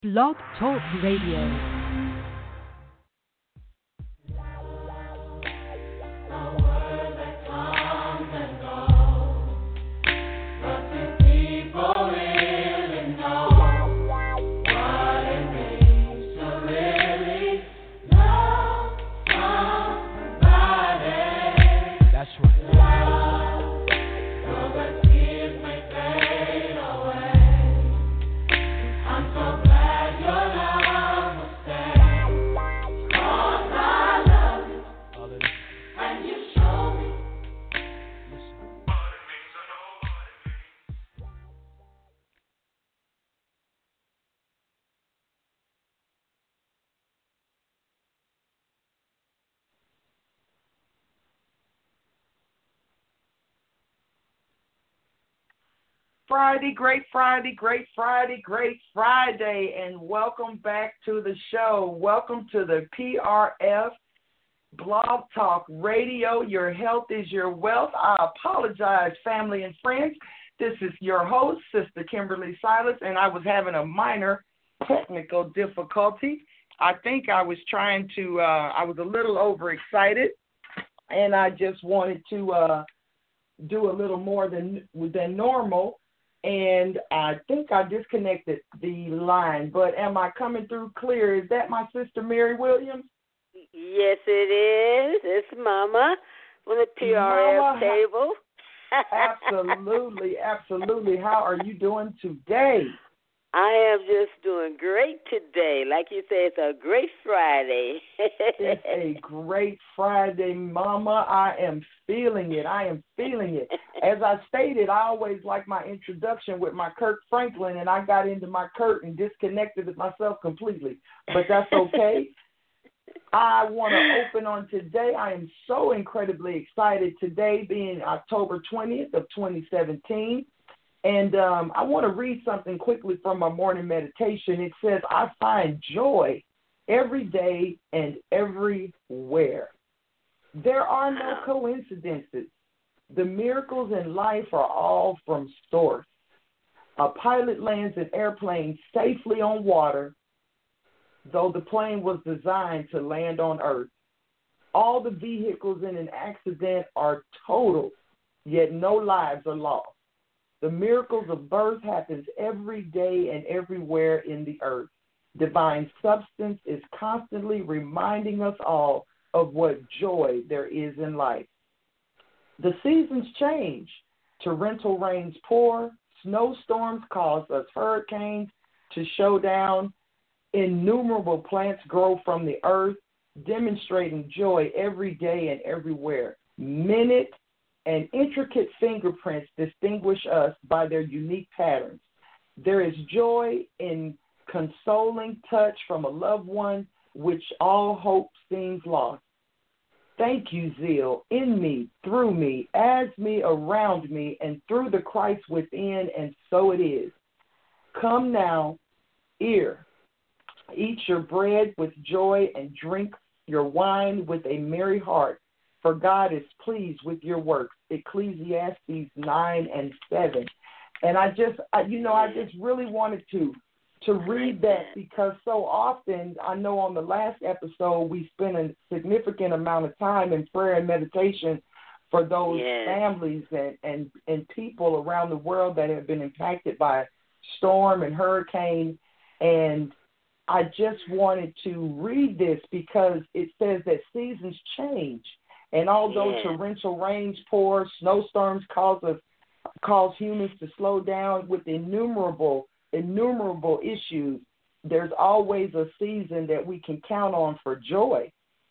Blog Talk Radio. Friday, great Friday, great Friday, great Friday, and welcome back to the show. Welcome to the PRF Blog Talk Radio. Your health is your wealth. I apologize, family and friends. This is your host, Sister Kimberly Silas, and I was having a minor technical difficulty. I think I was I was a little overexcited, and I just wanted to do a little more than normal. And I think I disconnected the line, but am I coming through clear? Is that my sister Mary Williams? Yes, it is. It's Mama from the PRF Mama, table. Absolutely, absolutely. How are you doing today? I am just doing great today. Like you say, it's a great Friday. It's a great Friday, Mama. I am feeling it. I am feeling it. As I stated, I always like my introduction with my Kirk Franklin, and I got into my Kurt and disconnected with myself completely. But that's okay. I want to open on today. I am so incredibly excited today being October 20th of 2017. And I want to read something quickly from my morning meditation. It says, I find joy every day and everywhere. There are no coincidences. The miracles in life are all from source. A pilot lands an airplane safely on water, though the plane was designed to land on Earth. All the vehicles in an accident are totaled, yet no lives are lost. The miracles of birth happens every day and everywhere in the earth. Divine substance is constantly reminding us all of what joy there is in life. The seasons change. Torrential rains pour. Snowstorms cause us hurricanes to show down. Innumerable plants grow from the earth, demonstrating joy every day and everywhere. Minute and intricate fingerprints distinguish us by their unique patterns. There is joy in consoling touch from a loved one, which all hope seems lost. Thank you, zeal, in me, through me, as me, around me, and through the Christ within, and so it is. Come now, ear, eat your bread with joy and drink your wine with a merry heart. For God is pleased with your works. Ecclesiastes 9 and 7. And I just really wanted to read that because so often, I know on the last episode, we spent a significant amount of time in prayer and meditation for those families and people around the world that have been impacted by storm and hurricane. And I just wanted to read this because it says that seasons change. And although torrential rains pour, snowstorms cause humans to slow down with innumerable issues, there's always a season that we can count on for joy.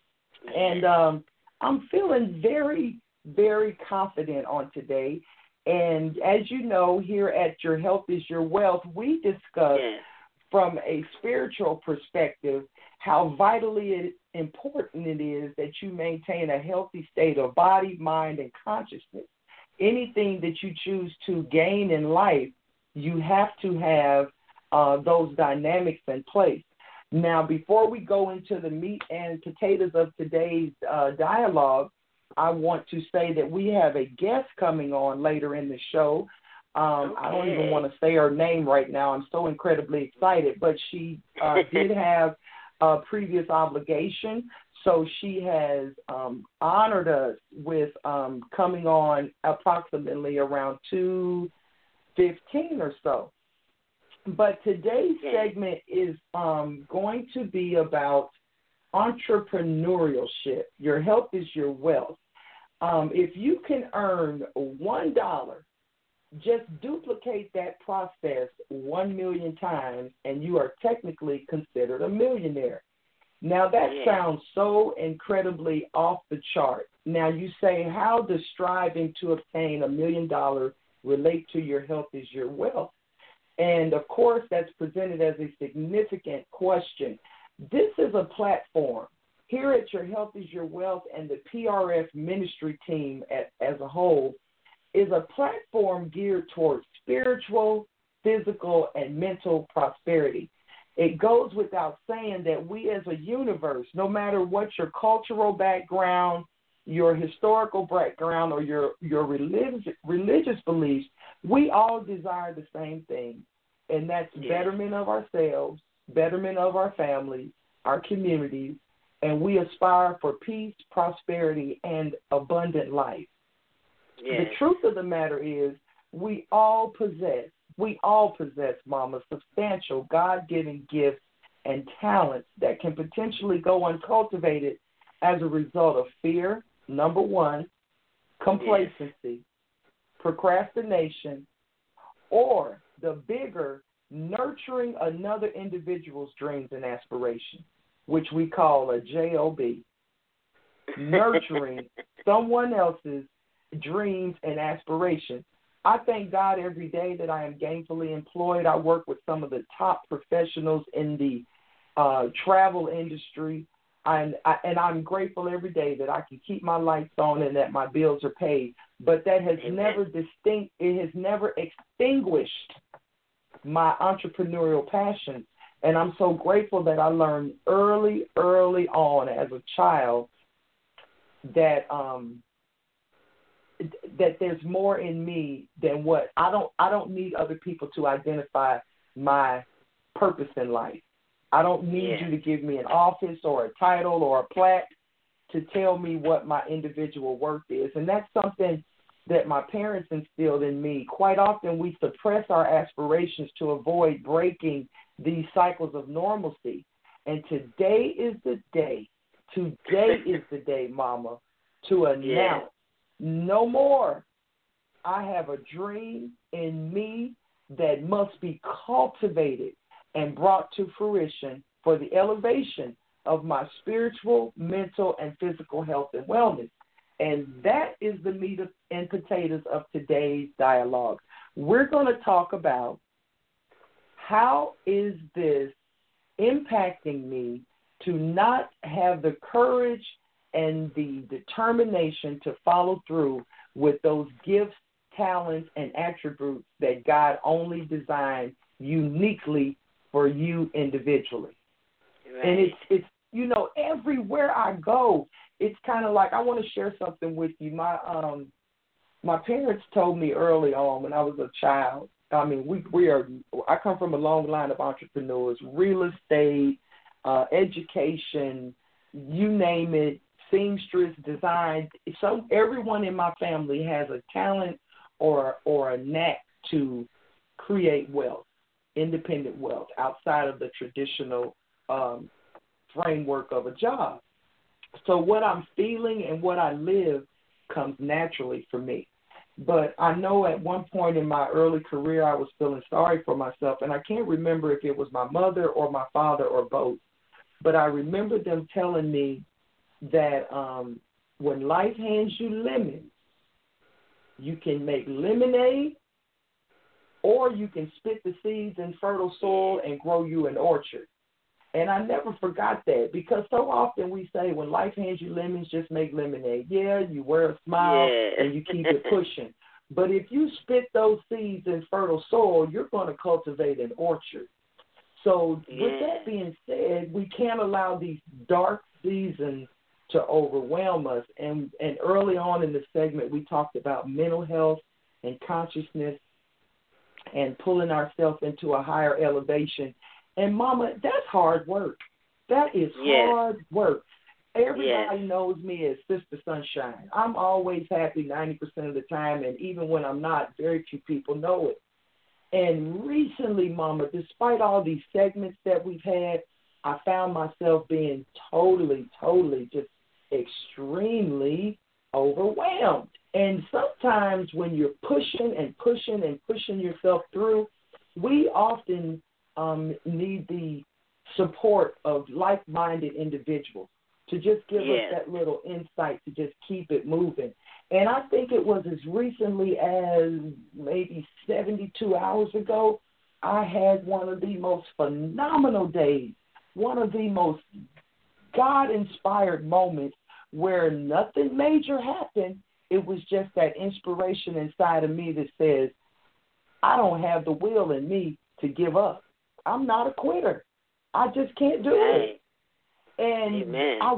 And I'm feeling very, very confident on today. And as you know, here at Your Health is Your Wealth, we discuss from a spiritual perspective how vitally important it is that you maintain a healthy state of body, mind, and consciousness. Anything that you choose to gain in life, you have to have those dynamics in place. Now, before we go into the meat and potatoes of today's dialogue, I want to say that we have a guest coming on later in the show. I don't even want to say her name right now. I'm so incredibly excited. But she did have a previous obligation, so she has honored us with coming on approximately around 2:15 or so. But today's segment is going to be about entrepreneurship. Your health is your wealth. If you can earn $1, just duplicate that process 1 million times, and you are technically considered a millionaire. Now, that sounds so incredibly off the chart. Now, you say, how does striving to obtain $1 million relate to your health is your wealth? And, of course, that's presented as a significant question. This is a platform. Here at Your Health is Your Wealth and the PRF ministry team as a whole is a platform geared towards spiritual, physical, and mental prosperity. It goes without saying that we as a universe, no matter what your cultural background, your historical background, or your religious beliefs, we all desire the same thing, and that's betterment of ourselves, betterment of our families, our communities, and we aspire for peace, prosperity, and abundant life. The truth of the matter is we all possess, Mama, substantial God-given gifts and talents that can potentially go uncultivated as a result of fear, number one, complacency, procrastination, or the bigger, nurturing another individual's dreams and aspirations, which we call a JOB, nurturing someone else's dreams and aspirations. I thank God every day that I am gainfully employed. I work with some of the top professionals in the travel industry, and I'm grateful every day that I can keep my lights on and that my bills are paid. But that has never extinguished my entrepreneurial passion. And I'm so grateful that I learned early on as a child that that there's more in me than what I don't need other people to identify my purpose in life. I don't need you to give me an office or a title or a plaque to tell me what my individual worth is. And that's something that my parents instilled in me. Quite often we suppress our aspirations to avoid breaking these cycles of normalcy. And today is the day, Mama, to announce no more. I have a dream in me that must be cultivated and brought to fruition for the elevation of my spiritual, mental, and physical health and wellness. And that is the meat and potatoes of today's dialogue. We're going to talk about how is this impacting me to not have the courage and the determination to follow through with those gifts, talents, and attributes that God only designed uniquely for you individually. Right. And it's you know, everywhere I go, it's kind of like I want to share something with you. My parents told me early on when I was a child. I mean, I come from a long line of entrepreneurs, real estate, education, you name it, seamstress, design. So everyone in my family has a talent or a knack to create wealth, independent wealth, outside of the traditional framework of a job. So what I'm feeling and what I live comes naturally for me. But I know at one point in my early career I was feeling sorry for myself, and I can't remember if it was my mother or my father or both. But I remember them telling me that when life hands you lemons, you can make lemonade or you can spit the seeds in fertile soil and grow you an orchard. And I never forgot that, because so often we say when life hands you lemons, just make lemonade. Yeah, you wear a smile and you keep it pushing. But if you spit those seeds in fertile soil, you're going to cultivate an orchard. So with that being said, we can't allow these dark seasons to overwhelm us. And early on in the segment, we talked about mental health and consciousness and pulling ourselves into a higher elevation. And, Mama, that's hard work. That is hard work. Everybody knows me as Sister Sunshine. I'm always happy 90% of the time, and even when I'm not, very few people know it. And recently, Mama, despite all these segments that we've had, I found myself being totally just extremely overwhelmed. And sometimes when you're pushing yourself through, we often need the support of like-minded individuals to just give us that little insight to just keep it moving. And I think it was as recently as maybe 72 hours ago, I had one of the most phenomenal days, one of the most God-inspired moments where nothing major happened. It was just that inspiration inside of me that says, I don't have the will in me to give up. I'm not a quitter. I just can't do it. And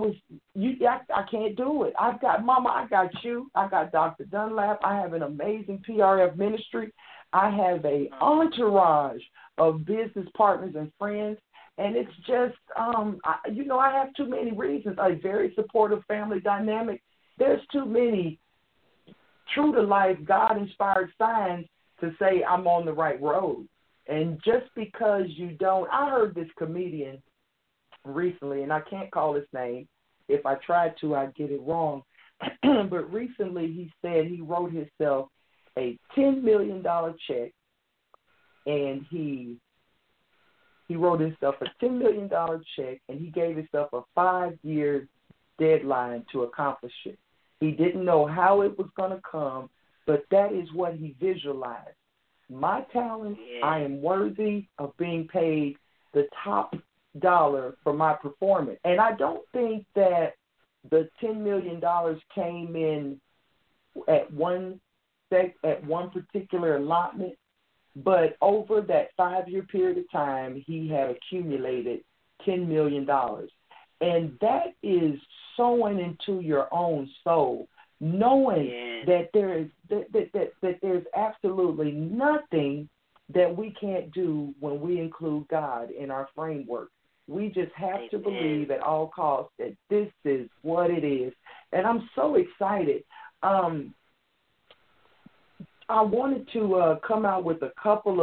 I can't do it. I got you. I got Dr. Dunlap. I have an amazing PRF ministry. I have a entourage of business partners and friends. And it's just, I have too many reasons. A very supportive family dynamic. There's too many true-to-life, God-inspired signs to say I'm on the right road. And just because you don't, I heard this comedian recently, and I can't call his name. If I tried to, I'd get it wrong. But recently he said he wrote himself a $10 million check, and he wrote himself a $10 million check, and he gave himself a 5-year deadline to accomplish it. He didn't know how it was going to come, but that is what he visualized. My talent, I am worthy of being paid the top dollar for my performance. And I don't think that the $10 million came in at one particular allotment, but over that 5-year period of time, he had accumulated $10 million. And that is sowing into your own soul, knowing that there is that there's absolutely nothing that we can't do when we include God in our framework. We just have to believe at all costs that this is what it is. And I'm so excited. I wanted to come out with a couple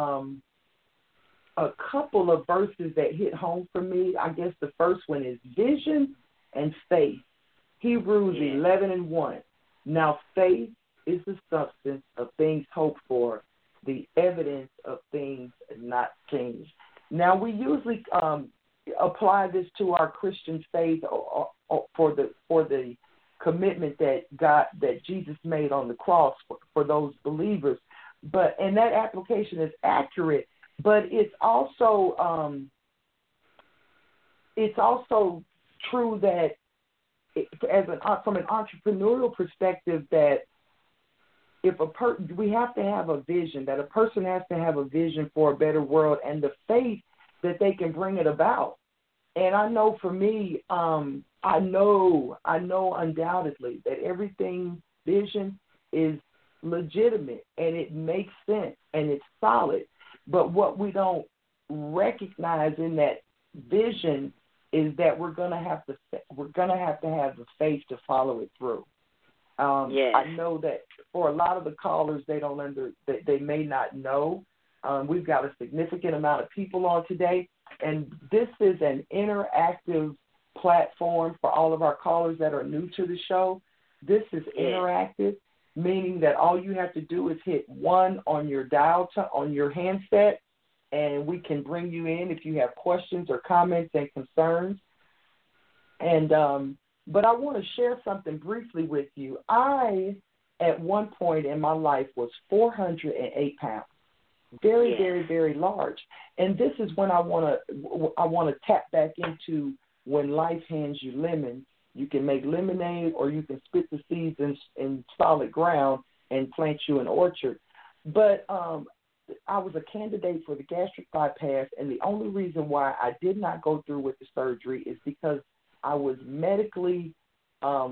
of verses that hit home for me. I guess the first one is vision and faith. Hebrews 11:1. Now faith is the substance of things hoped for, the evidence of things not seen. Now we usually apply this to our Christian faith or for the commitment that Jesus made on the cross for those believers. And that application is accurate, but it's also true that from an entrepreneurial perspective, that if we have to have a vision, that a person has to have a vision for a better world and the faith that they can bring it about. And I know for me, I know undoubtedly that everything vision is legitimate and it makes sense and it's solid. But what we don't recognize in that vision is that we're gonna have to have the faith to follow it through. I know that for a lot of the callers, they may not know. We've got a significant amount of people on today, and this is an interactive platform for all of our callers that are new to the show. This is interactive, meaning that all you have to do is hit 1 on your on your handset, and we can bring you in if you have questions or comments and concerns. And but I want to share something briefly with you. I, at one point in my life, was 408 pounds, very, very, very large. And this is when I want to tap back into when life hands you lemons. You can make lemonade, or you can spit the seeds in solid ground and plant you an orchard. But I was a candidate for the gastric bypass, and the only reason why I did not go through with the surgery is because I was medically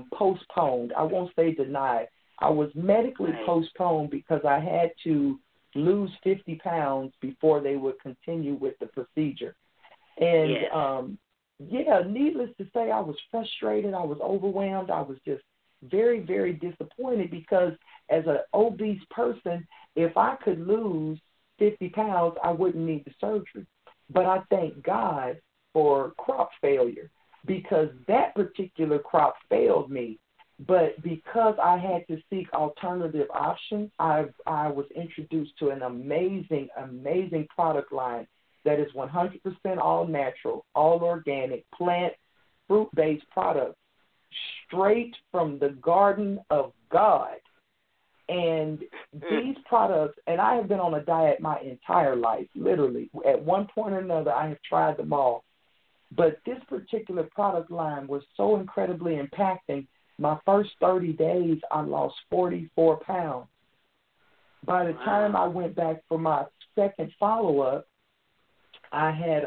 postponed. I won't say denied. I was medically postponed because I had to lose 50 pounds before they would continue with the procedure. And, needless to say, I was frustrated. I was overwhelmed. I was just very, very disappointed because as an obese person, if I could lose 50 pounds, I wouldn't need the surgery. But I thank God for crop failure because that particular crop failed me. But because I had to seek alternative options, I was introduced to an amazing, amazing product line that is 100% all natural, all organic, plant, fruit-based products straight from the garden of God. And these products, and I have been on a diet my entire life, literally. At one point or another, I have tried them all. But this particular product line was so incredibly impacting. My first 30 days, I lost 44 pounds. By the time I went back for my second follow-up, I had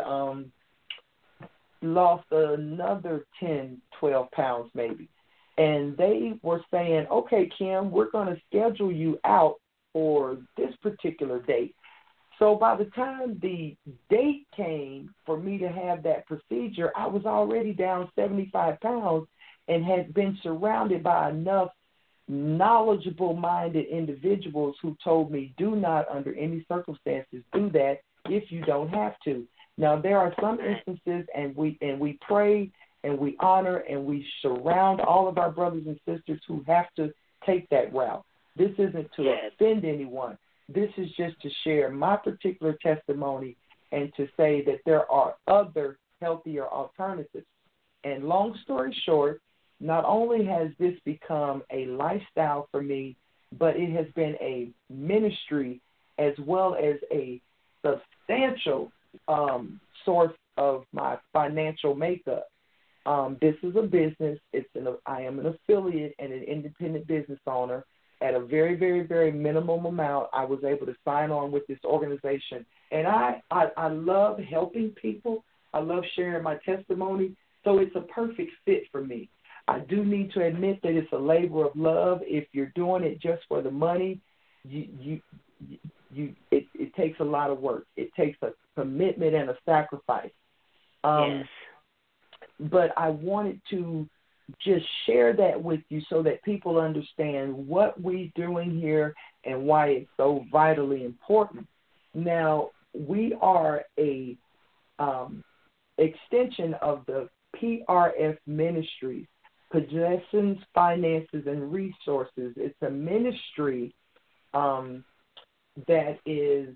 lost another 10, 12 pounds maybe. And they were saying, okay, Kim, we're going to schedule you out for this particular date. So by the time the date came for me to have that procedure, I was already down 75 pounds and had been surrounded by enough knowledgeable-minded individuals who told me, do not under any circumstances do that if you don't have to. Now, there are some instances, and we pray and we honor and we surround all of our brothers and sisters who have to take that route. This isn't to offend anyone. This is just to share my particular testimony and to say that there are other healthier alternatives. And long story short, not only has this become a lifestyle for me, but it has been a ministry as well as a substantial source of my financial makeup. This is a business. I am an affiliate and an independent business owner. At a very, very, very minimum amount, I was able to sign on with this organization. And I love helping people. I love sharing my testimony. So it's a perfect fit for me. I do need to admit that it's a labor of love. If you're doing it just for the money, it takes a lot of work. It takes a commitment and a sacrifice. But I wanted to just share that with you so that people understand what we're doing here and why it's so vitally important. Now, we are a extension of the PRF Ministries, Possessions, Finances, and Resources. It's a ministry that is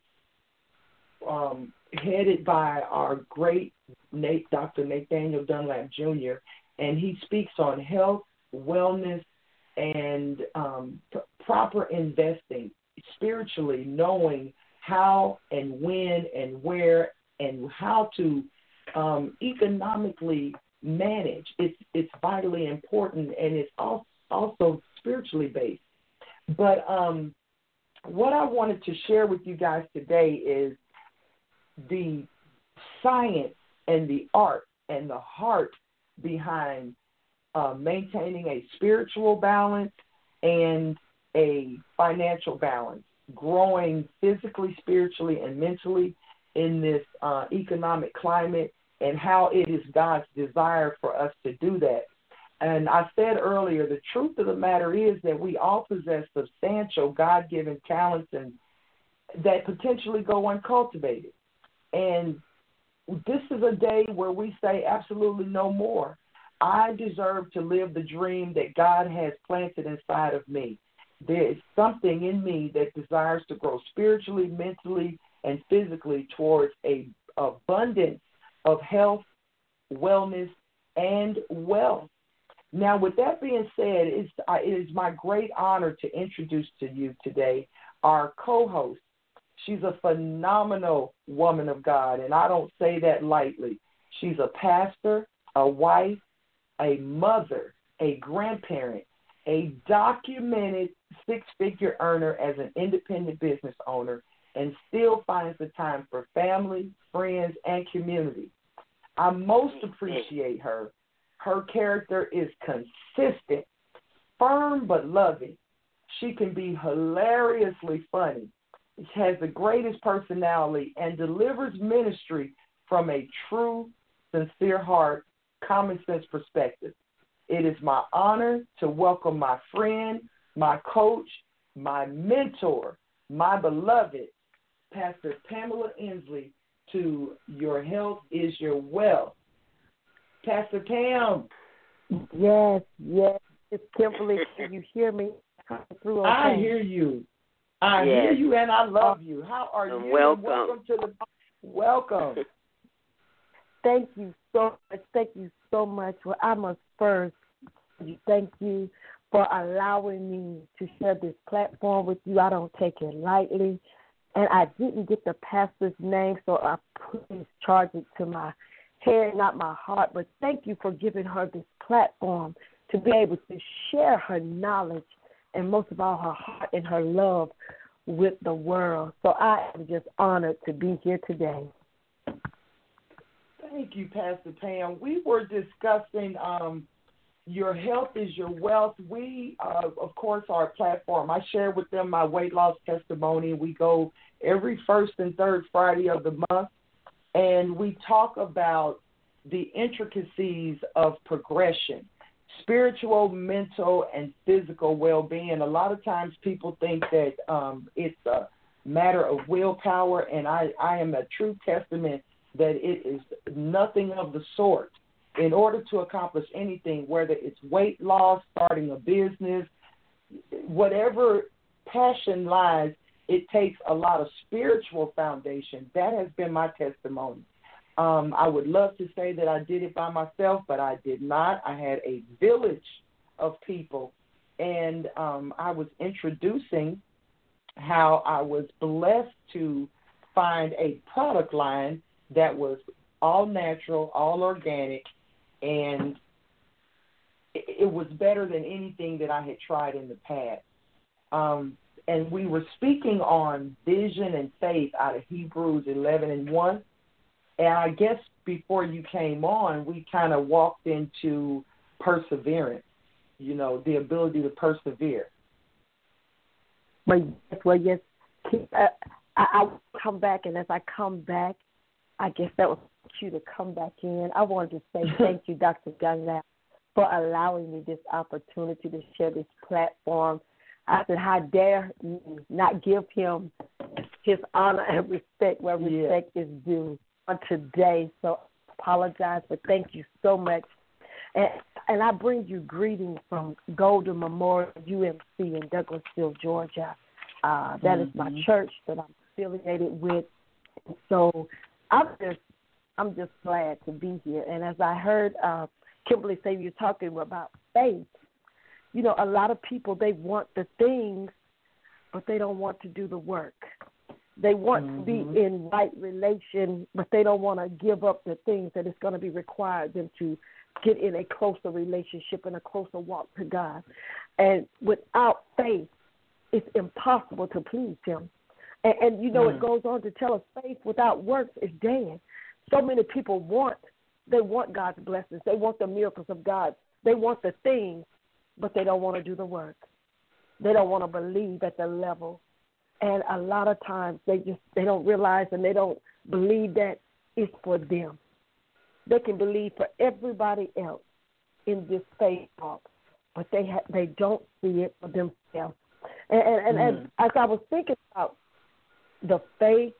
headed by our great Dr. Nathaniel Dunlap Jr., and he speaks on health, wellness, and proper investing, spiritually knowing how and when and where and how to economically manage. It's vitally important, and it's also spiritually based. But what I wanted to share with you guys today is the science and the art and the heart behind maintaining a spiritual balance and a financial balance, growing physically, spiritually, and mentally in this economic climate, and how it is God's desire for us to do that. And I said earlier, the truth of the matter is that we all possess substantial God-given talents and that potentially go uncultivated. And this is a day where we say absolutely no more. I deserve to live the dream that God has planted inside of me. There is something in me that desires to grow spiritually, mentally, and physically towards an abundance of health, wellness, and wealth. Now, with that being said, it is my great honor to introduce to you today our co-host. She's a phenomenal woman of God, and I don't say that lightly. She's a pastor, a wife, a mother, a grandparent, a documented six-figure earner as an independent business owner, and still finds the time for family, friends, and community. I most appreciate her. Her character is consistent, firm but loving. She can be hilariously funny. has the greatest personality and delivers ministry from a true, sincere heart, common sense perspective. It is my honor to welcome my friend, my coach, my mentor, my beloved, Pastor Pamela Inslee, to Your Health is Your Wealth. Pastor Pam. Yes. It's Kimberly. Can you hear me? Through okay? I hear you. I hear you, and I love you. How are you? Welcome to the welcome. Thank you so much. Thank you so much. Well, I must first thank you for allowing me to share this platform with you. I don't take it lightly. And I didn't get the pastor's name, so I please charge it to my head, not my heart. But thank you for giving her this platform to be able to share her knowledge and most of all her heart and her love with the world. So I am just honored to be here today. Thank you, Pastor Pam. We were discussing Your Health is Your Wealth. We, of course, our platform, I share with them my weight loss testimony. We go every first and third Friday of the month, and we talk about the intricacies of progression, spiritual, mental, and physical well-being. A lot of times people think that it's a matter of willpower, and I am a true testament that it is nothing of the sort. In order to accomplish anything, whether it's weight loss, starting a business, whatever passion lies, it takes a lot of spiritual foundation. That has been my testimony. I would love to say that I did it by myself, but I did not. I had a village of people, and I was introducing how I was blessed to find a product line that was all natural, all organic, and it was better than anything that I had tried in the past. And we were speaking on vision and faith out of Hebrews 11:1. And I guess before you came on, we kind of walked into perseverance, the ability to persevere. Well, yes. I will come back, and as I come back, I guess that was you to come back in. I wanted to say thank you, Dr. Gunnar, for allowing me this opportunity to share this platform. I said, how dare you not give him his honor and respect where respect is due on today. So I apologize, but thank you so much. And I bring you greetings from Golden Memorial UMC in Douglasville, Georgia. That is my church that I'm affiliated with. So I'm just glad to be here. And as I heard Kimberly say, you're talking about faith. A lot of people, they want the things, but they don't want to do the work. They want to be in right relation, but they don't want to give up the things that it's going to be required them to get in a closer relationship and a closer walk to God. And without faith, it's impossible to please him. And it goes on to tell us faith without works is dead. So many people want God's blessings. They want the miracles of God. They want the things, but they don't want to do the work. They don't want to believe at the level. And a lot of times they don't realize and they don't believe that it's for them. They can believe for everybody else in this faith walk, but they don't see it for themselves. And as I was thinking about the faith,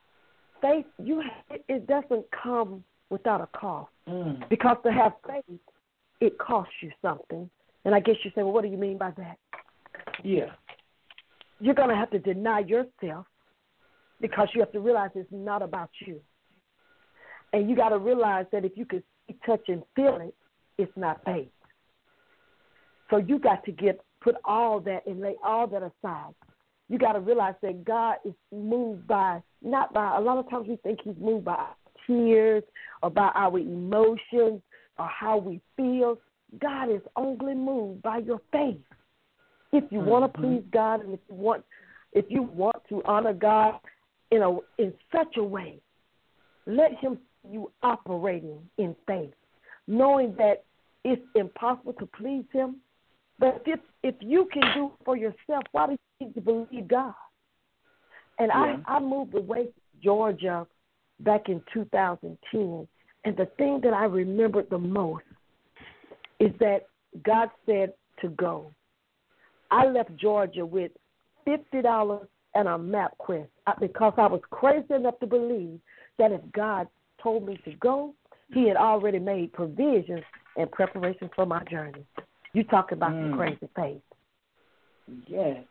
it doesn't come without a cost. Because to have faith, it costs you something. And I guess you say, well, what do you mean by that? Yeah. You're going to have to deny yourself because you have to realize it's not about you. And you got to realize that if you can see, touch, and feel it, it's not faith. So you got to put all that and lay all that aside. You got to realize that God is moved not by, a lot of times we think he's moved by our tears or by our emotions or how we feel. God is only moved by your faith. If you want to please God and if you want to honor God in such a way, let him see you operating in faith, knowing that it's impossible to please him. But if you can do it for yourself, why do you need to believe God? And I moved away from Georgia back in 2010. And the thing that I remembered the most is that God said to go. I left Georgia with $50 and a MapQuest because I was crazy enough to believe that if God told me to go, he had already made provisions and preparations for my journey. You talk about some crazy faith. Yes.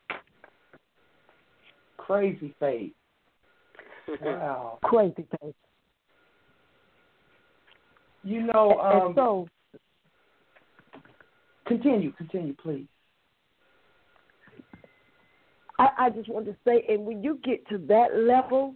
Crazy faith. Wow. Crazy faith. You know, and so continue, please. I just want to say, and when you get to that level,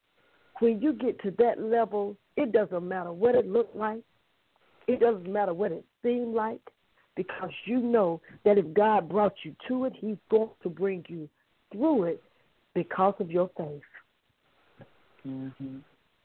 it doesn't matter what it looked like. It doesn't matter what it seemed like, because you know that if God brought you to it, he's going to bring you through it because of your faith. Mm-hmm.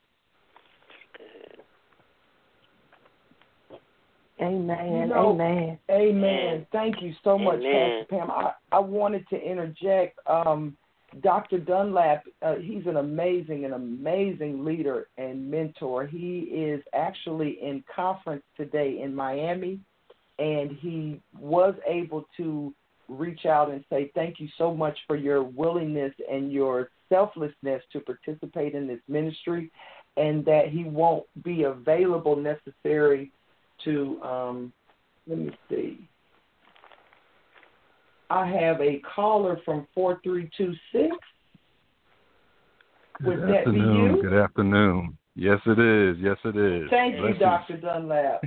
Amen. Amen. Amen. Thank you so much, Pastor Pam. I wanted to interject. Dr. Dunlap, he's an amazing leader and mentor. He is actually in conference today in Miami, and he was able to reach out and say thank you so much for your willingness and your selflessness to participate in this ministry, and that he won't be available necessarily to, let me see. I have a caller from 4326. Would that be you? Good afternoon. Yes, it is. Thank you, Dr. Dunlap.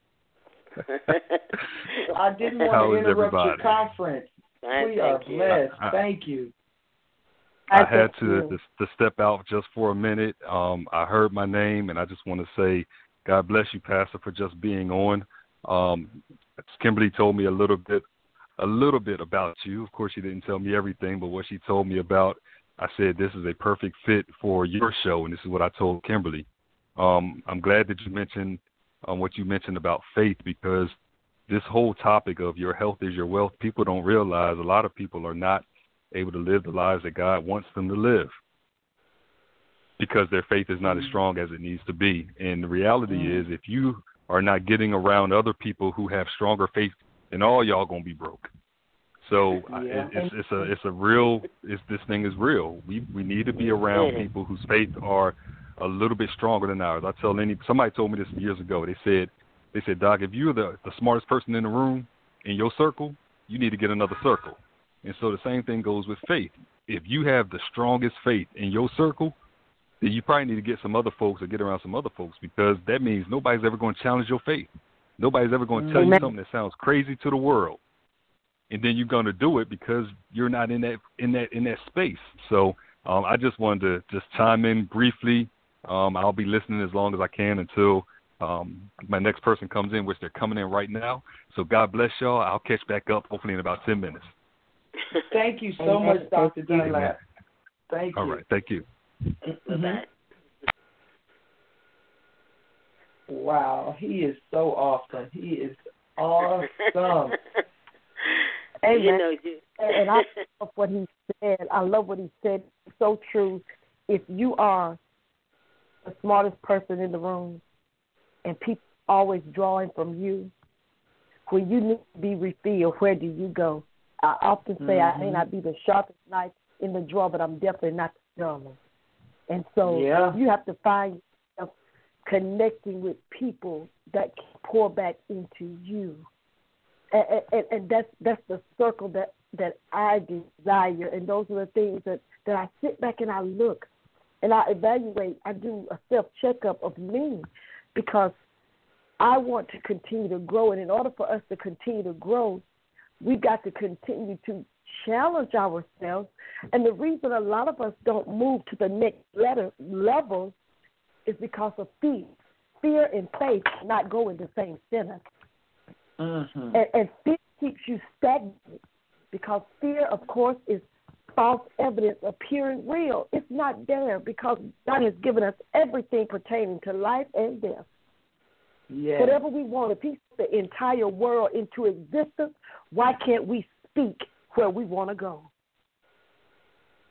I didn't want to interrupt your conference. We are blessed. Thank you. I had to step out just for a minute. I heard my name, and I just want to say God bless you, Pastor, for just being on. Kimberly told me a little bit about you. Of course, she didn't tell me everything, but what she told me about, I said, this is a perfect fit for your show, and this is what I told Kimberly. I'm glad that you mentioned what you mentioned about faith, because this whole topic of your health is your wealth, people don't realize a lot of people are not able to live the lives that God wants them to live because their faith is not as strong as it needs to be. And the reality is, if you are not getting around other people who have stronger faith, then all y'all gonna be broke. So this thing is real. We need to be around people whose faith are a little bit stronger than ours. Somebody told me this years ago. They said, Doc, if you're the smartest person in the room in your circle, you need to get another circle. And so the same thing goes with faith. If you have the strongest faith in your circle, then you probably need to get some other folks or get around some other folks, because that means nobody's ever going to challenge your faith. Nobody's ever going to tell you something that sounds crazy to the world, and then you're going to do it because you're not in that space. So I just wanted to just chime in briefly. I'll be listening as long as I can until my next person comes in, which they're coming in right now. So God bless y'all. I'll catch back up hopefully in about 10 minutes. Thank you so much, Dr. Dunlap. Thank you. All right. Thank you. Mm-hmm. Wow, he is so awesome. He is awesome. Amen. And I love what he said. It's so true. If you are the smartest person in the room and people always drawing from you, when you need to be refilled, where do you go? I often say I may not be the sharpest knife in the drawer, but I'm definitely not the dullest. And so you have to find yourself connecting with people that can pour back into you. And that's the circle that I desire. And those are the things that I sit back and I look and I evaluate. I do a self-checkup of me, because I want to continue to grow. And in order for us to continue to grow, we've got to continue to challenge ourselves. And the reason a lot of us don't move to the next level is because of fear. Fear and faith not go in the same sentence. Mm-hmm. And fear keeps you stagnant, because fear, of course, is false evidence appearing real. It's not there, because God has given us everything pertaining to life and death. Yes. Whatever we want, if he put the entire world into existence, why can't we speak where we want to go?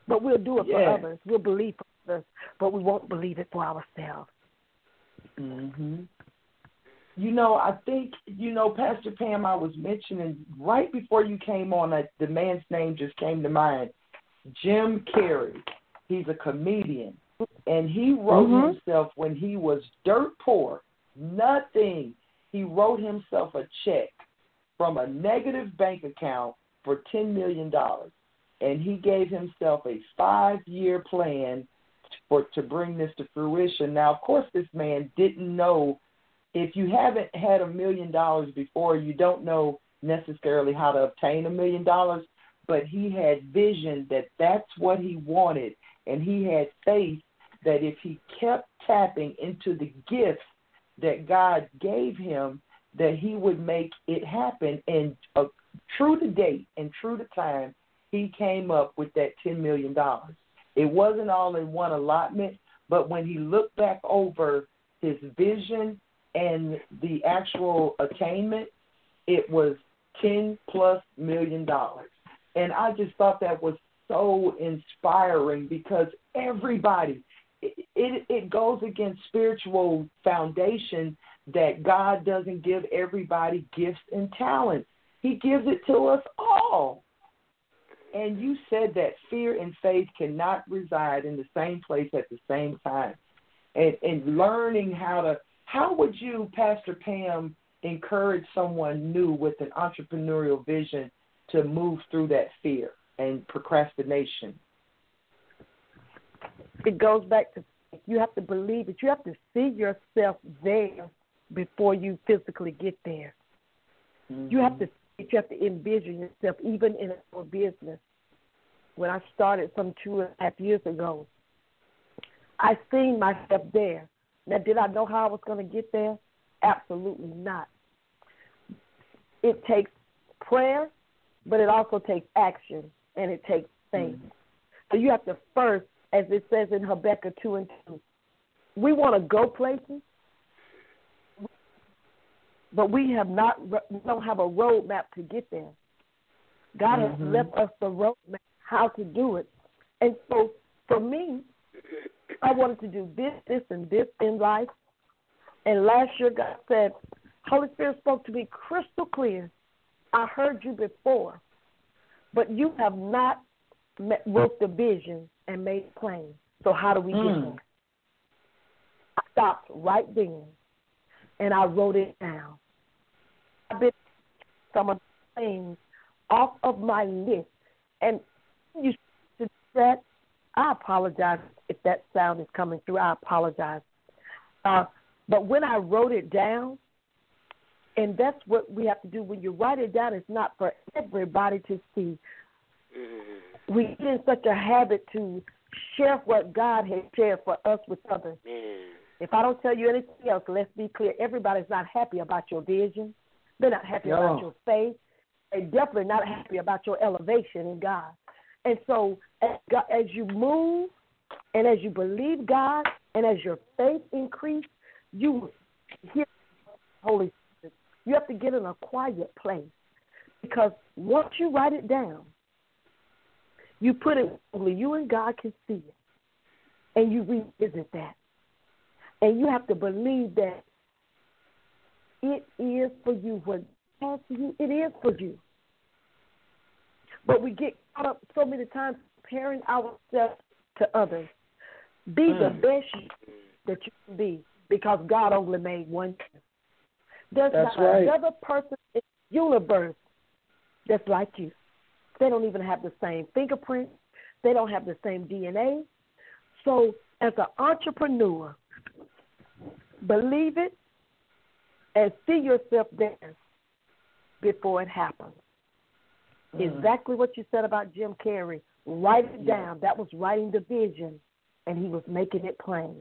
But we'll do it for others. We'll believe for others, but we won't believe it for ourselves. Mm-hmm. You know, I think, Pastor Pam, I was mentioning right before you came on, the man's name just came to mind, Jim Carrey. He's a comedian, and he wrote himself when he was dirt poor, nothing. He wrote himself a check from a negative bank account for $10 million, and he gave himself a 5-year plan to bring this to fruition. Now, of course, this man didn't know. If you haven't had $1 million before, you don't know necessarily how to obtain $1 million, but he had vision that that's what he wanted, and he had faith that if he kept tapping into the gifts that God gave him, that he would make it happen. And true to date and true to time, he came up with that $10 million. It wasn't all in one allotment, but when he looked back over his vision and the actual attainment, it was $10+ million. And I just thought that was so inspiring because everybody, it goes against spiritual foundation that God doesn't give everybody gifts and talents. He gives it to us all. And you said that fear and faith cannot reside in the same place at the same time. And learning how would you, Pastor Pam, encourage someone new with an entrepreneurial vision to move through that fear and procrastination? It goes back to you have to believe it. You have to see yourself there before you physically get there. Mm-hmm. You have to envision yourself, even in a business. When I started some 2.5 years ago, I seen myself there. Now, did I know how I was going to get there? Absolutely not. It takes prayer, but it also takes action, and it takes faith. Mm-hmm. So you have to first, as it says in Habakkuk 2:2, we want to go places, but we don't have a roadmap to get there. God has left us the roadmap how to do it. And so for me, I wanted to do this, and this in life. And last year God said, Holy Spirit spoke to me crystal clear. I heard you before, but you have not wrote the vision and made it plain. So how do we get there? I stopped right then, and I wrote it down. I've been some of the things off of my list. And you should do that. I apologize if that sound is coming through. I apologize. But when I wrote it down, and that's what we have to do. When you write it down, it's not for everybody to see. Mm-hmm. We get in such a habit to share what God has shared for us with others. Mm. If I don't tell you anything else, let's be clear. Everybody's not happy about your vision. They're not happy about your faith. They're definitely not happy about your elevation in God. And so as you move and as you believe God and as your faith increases, you hear the Holy Spirit. You have to get in a quiet place because once you write it down, you put it only you and God can see it, and you revisit that. And you have to believe that it is for you. What God has for you, it is for you. But we get caught up so many times comparing ourselves to others. Be the best that you can be because God only made one. There's not another person in the universe that's like you. They don't even have the same fingerprint. They don't have the same DNA. So as an entrepreneur, believe it and see yourself there before it happens. Exactly what you said about Jim Carrey. Write it down. That was writing the vision, and he was making it plain.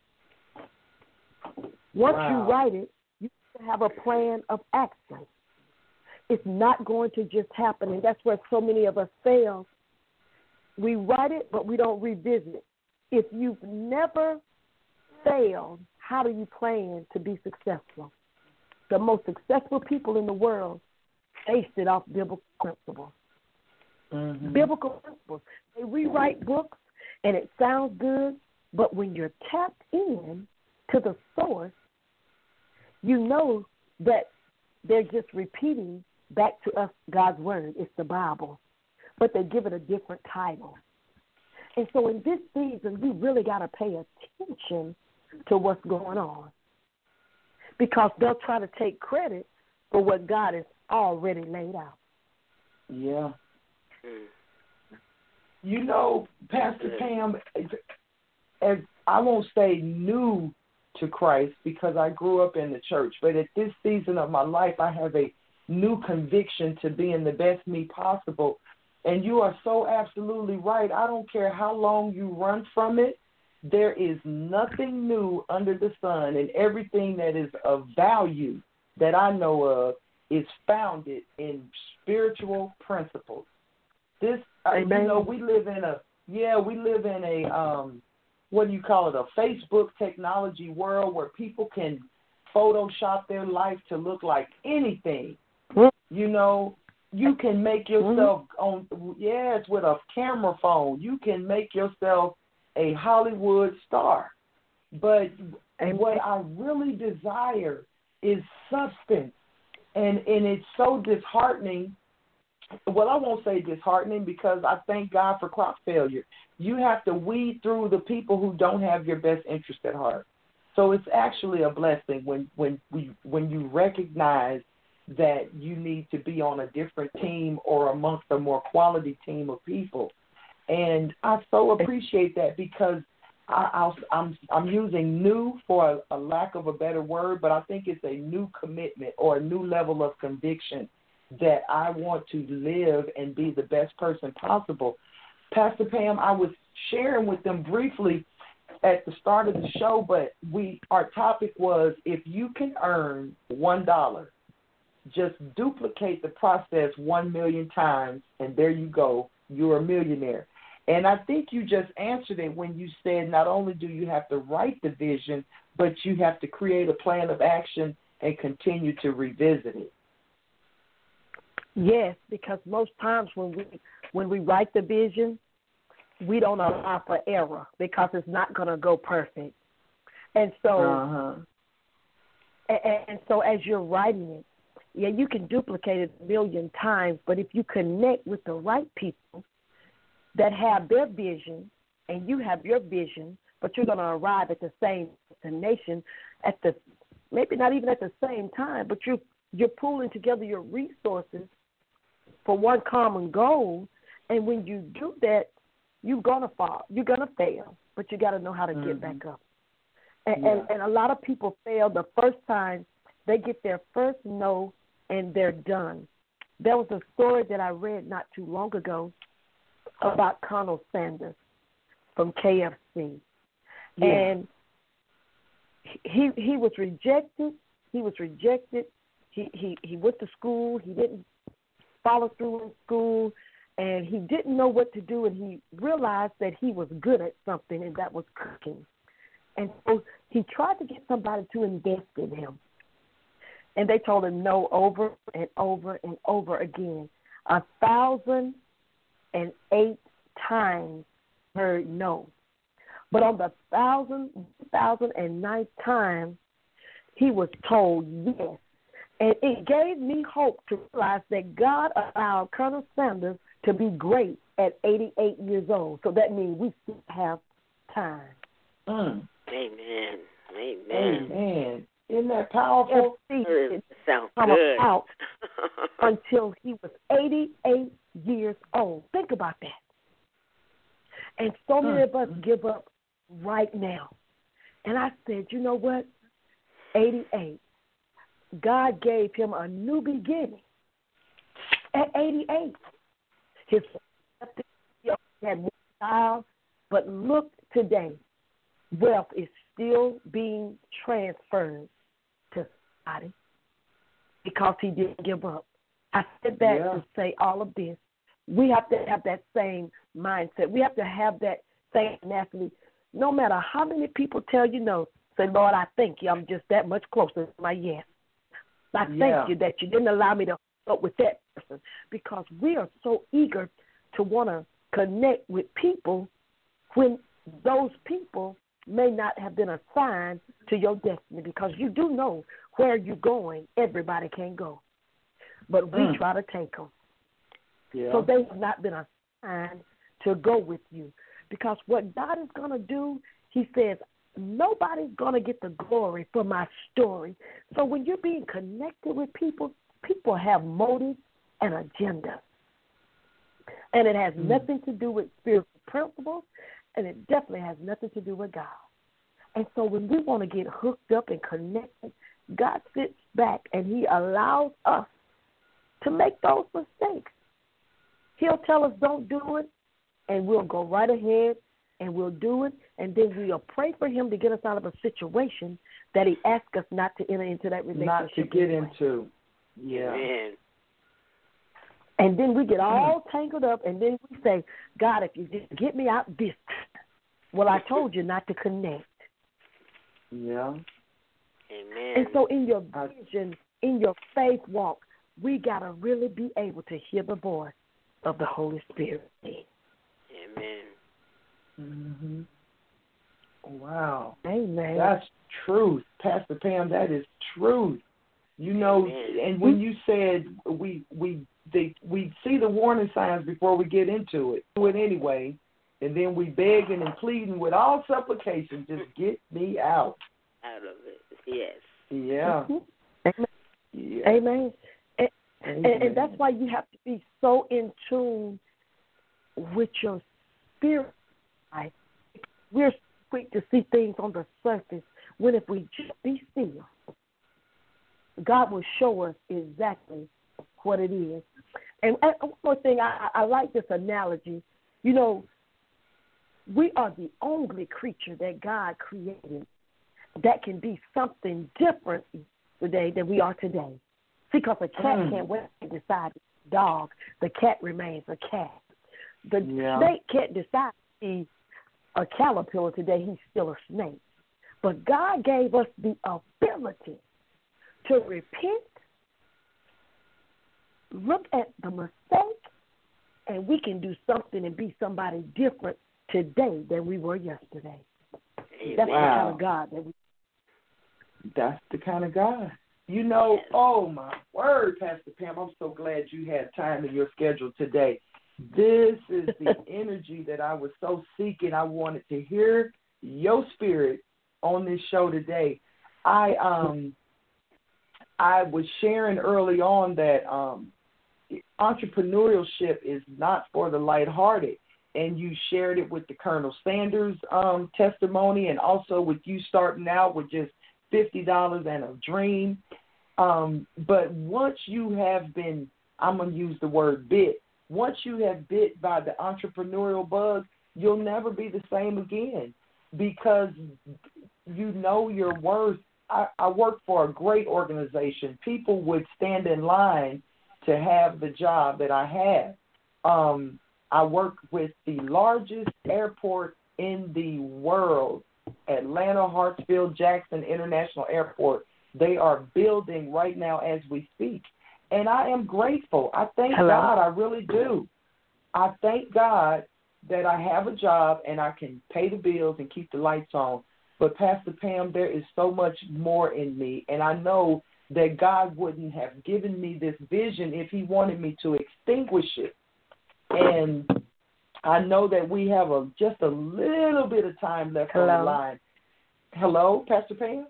Once you write it, you have a plan of action. It's not going to just happen, and that's where so many of us fail. We write it, but we don't revisit. If you've never failed, how do you plan to be successful? The most successful people in the world based it off biblical principles. biblical principles. They rewrite books, and it sounds good, but when you're tapped in to the source, you know that they're just repeating back to us God's word. It's the Bible, but they give it a different title. And so in this season, we really got to pay attention to what's going on, because they'll try to take credit for what God has already laid out. Yeah. You know, Pastor Pam, as I won't say new to Christ because I grew up in the church, but at this season of my life, I have a new conviction to being the best me possible. And you are so absolutely right. I don't care how long you run from it. There is nothing new under the sun, and everything that is of value that I know of is founded in spiritual principles. This, you know, we live in a what do you call it, a Facebook technology world where people can Photoshop their life to look like anything. You know, you can make yourself with a camera phone. You can make yourself a Hollywood star. But what I really desire is substance. And it's so disheartening. Well, I won't say disheartening because I thank God for crop failure. You have to weed through the people who don't have your best interest at heart. So it's actually a blessing when you recognize that you need to be on a different team or amongst a more quality team of people. And I so appreciate that because I'm using new for a lack of a better word, but I think it's a new commitment or a new level of conviction that I want to live and be the best person possible. Pastor Pam, I was sharing with them briefly at the start of the show, but our topic was if you can earn $1, just duplicate the process 1 million times, and there you go, you're a millionaire. And I think you just answered it when you said not only do you have to write the vision, but you have to create a plan of action and continue to revisit it. Yes, because most times when we write the vision, we don't allow for error because it's not going to go perfect. And so, and so as you're writing it, yeah, you can duplicate it 1 million times, but if you connect with the right people that have their vision and you have your vision, but you're going to arrive at the same destination at the maybe not even at the same time, but you're pulling together your resources for one common goal. And when you do that, you're going to fall. You're going to fail, but you got to know how to get back up. And a lot of people fail the first time. They get their first no, and they're done. There was a story that I read not too long ago about Colonel Sanders from KFC. Yeah. And he was rejected. He went to school. He didn't follow through in school, and he didn't know what to do, and he realized that he was good at something, and that was cooking. And so he tried to get somebody to invest in him. And they told him no over and over and over again. 1,008 times heard no. But on the 1,009th time, he was told yes. And it gave me hope to realize that God allowed Colonel Sanders to be great at 88 years old. So that means we still have time. Amen. Amen. Isn't that powerful? It sounds good. Out until he was 88 years old. Think about that. And so many of us give up right now. And I said, you know what? 88. God gave him a new beginning at 88. His had one child, but look today, wealth is still being transferred to somebody because he didn't give up. I said that to say all of this. We have to have that same mindset. We have to have that same tenacity. No matter how many people tell you no, say, Lord, I thank you. I'm just that much closer to my yes. I thank you that you didn't allow me to hook up with that person, because we are so eager to want to connect with people when those people may not have been assigned to your destiny, because you do know where you're going, everybody can't go. But we try to take them. Yeah. So they have not been assigned to go with you. Because what God is going to do, he says, nobody's going to get the glory for my story. So when you're being connected with people, people have motives and agenda. And it has nothing to do with spiritual principles, and it definitely has nothing to do with God. And so when we want to get hooked up and connected, God sits back and he allows us to make those mistakes. He'll tell us don't do it, and we'll go right ahead and we'll do it, and then we'll pray for him to get us out of a situation that he asked us not to enter into that relationship. Not to get into. Yeah. Amen. And then we get all tangled up, and then we say, God, if you just get me out this time. Well, I told you not to connect. Yeah. Amen. And so in your vision, in your faith walk, we got to really be able to hear the voice of the Holy Spirit. Amen. Mm-hmm. Wow. Amen. That's truth. Pastor Pam, that is truth. You know, Amen. and when you said we see the warning signs before we get into it. Do it anyway, and then we begging and pleading with all supplication, just get me out. Out of it, yes. Yeah. Amen. Yeah. Amen. And that's why you have to be so in tune with your spirit life. We're quick to see things on the surface, when if we just be still, God will show us exactly what it is. And one more thing, I like this analogy. You know, we are the only creature that God created that can be something different today than we are today. See, because a cat can't wait to decide it's a dog. The cat remains a cat. The snake can't decide to be a caterpillar today. He's still a snake. But God gave us the ability to repent, look at the mistake, and we can do something and be somebody different today than we were yesterday. That's the kind of God that we. That's the kind of God. You know, oh my word, Pastor Pam, I'm so glad you had time in your schedule today. This is the energy that I was so seeking. I wanted to hear your spirit on this show today. I was sharing early on that entrepreneurship is not for the lighthearted, and you shared it with the Colonel Sanders testimony, and also with you starting out with just $50 and a dream. But once you have been, I'm going to use the word bit, once you have bit by the entrepreneurial bug, you'll never be the same again, because you know your worth. I work for a great organization. People would stand in line to have the job that I have. I work with the largest airport in the world, Atlanta Hartsfield-Jackson International Airport. They are building right now as we speak. And I am grateful. I thank God, I really do. I thank God that I have a job and I can pay the bills and keep the lights on. But, Pastor Pam, there is so much more in me, and I know that God wouldn't have given me this vision if he wanted me to extinguish it. And I know that we have just a little bit of time left on the line. Hello, Pastor Pam?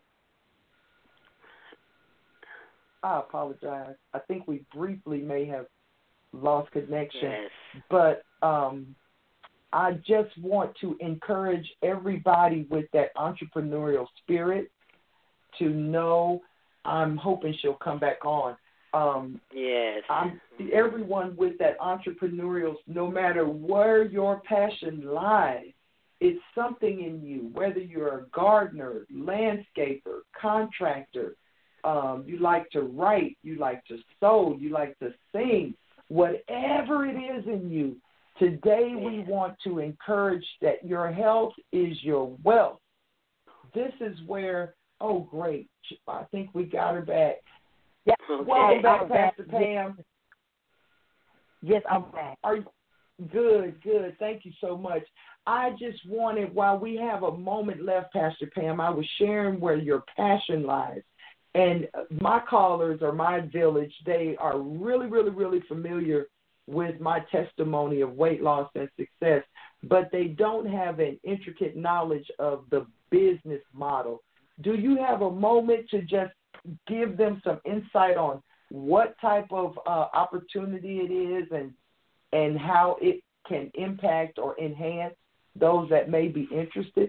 I apologize. I think we briefly may have lost connection. Yes. But I just want to encourage everybody with that entrepreneurial spirit to know. I'm hoping she'll come back on. Yes. Everyone with that entrepreneurial, no matter where your passion lies, it's something in you, whether you're a gardener, landscaper, contractor, you like to write, you like to sew, you like to sing, whatever it is in you. Today we want to encourage that your health is your wealth. This is where, oh, great. I think we got her back. Yeah. Welcome back, Pastor Pam. Yes, I'm back. Good, good. Thank you so much. I just wanted, while we have a moment left, Pastor Pam, I was sharing where your passion lies. And my callers or my village, they are really, really, really familiar with my testimony of weight loss and success, but they don't have an intricate knowledge of the business model. Do you have a moment to just give them some insight on what type of opportunity it is and how it can impact or enhance those that may be interested?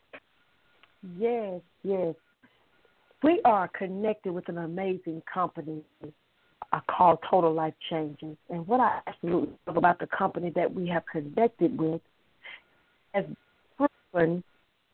Yes, yes. We are connected with an amazing company called Total Life Changes. And what I absolutely love about the company that we have connected with has proven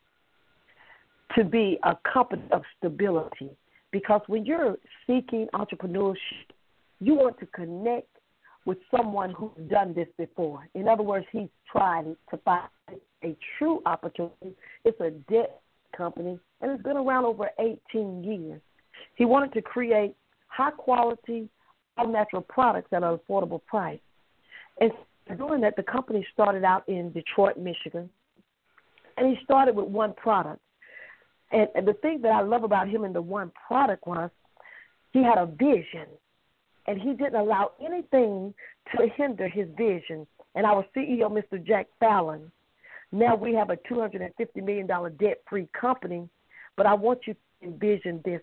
to be a company of stability. Because when you're seeking entrepreneurship, you want to connect with someone who's done this before. In other words, he's tried to find a true opportunity. It's a debt company, and it's been around over 18 years. He wanted to create high-quality, all-natural products at an affordable price. And doing that, the company started out in Detroit, Michigan, and he started with one product. And the thing that I love about him and the one product was he had a vision, and he didn't allow anything to hinder his vision. And our CEO, Mr. Jack Fallon, now we have a $250 million debt-free company, but I want you to envision this.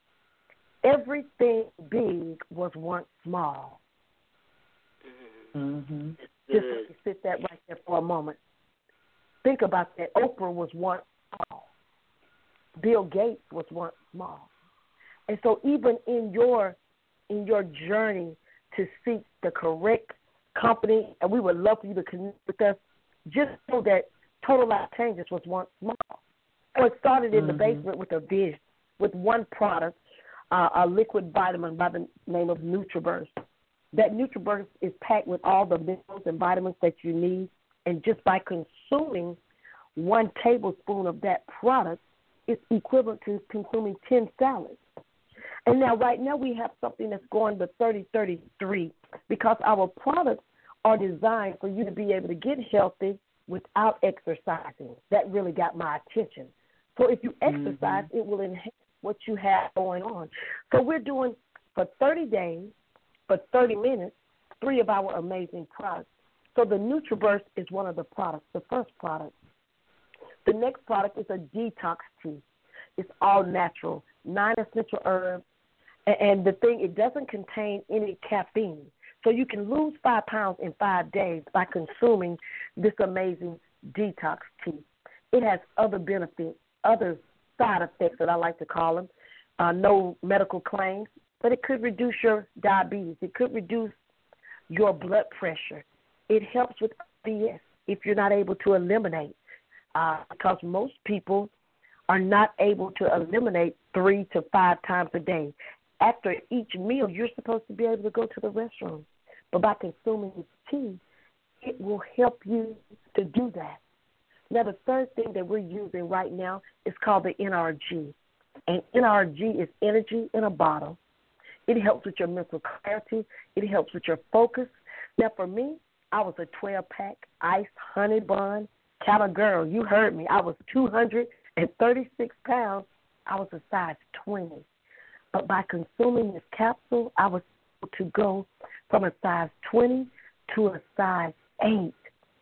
Everything big was once small. Mm-hmm. Just sit that right there for a moment. Think about that. Oprah was once small. Bill Gates was once small. And so even in your journey to seek the correct company, and we would love for you to connect with us, just know that Total Life Changes was once small. So it started in the basement with a vision, with one product, a liquid vitamin by the name of NutriBurst. That NutriBurst is packed with all the minerals and vitamins that you need, and just by consuming 1 tablespoon of that product, it's equivalent to consuming 10 salads. And now, right now, we have something that's going to 30-33 because our products are designed for you to be able to get healthy without exercising. That really got my attention. So if you exercise, it will enhance what you have going on. So we're doing, for 30 days, for 30 minutes, 3 of our amazing products. So the NutriBurst is one of the products, the first product. The next product is a detox tea. It's all natural, 9 essential herbs. And the thing, it doesn't contain any caffeine. So you can lose 5 pounds in 5 days by consuming this amazing detox tea. It has other benefits, other side effects that I like to call them. No medical claims, but it could reduce your diabetes. It could reduce your blood pressure. It helps with IBS if you're not able to eliminate, because most people are not able to eliminate 3 to 5 times a day. After each meal, you're supposed to be able to go to the restroom. But by consuming this tea, it will help you to do that. Now, the third thing that we're using right now is called the NRG. And NRG is energy in a bottle. It helps with your mental clarity. It helps with your focus. Now, for me, I was a 12-pack iced honey bun kind of girl. You heard me. I was 236 pounds. I was a size 20. But by consuming this capsule, I was able to go from a size 20 to a size 8.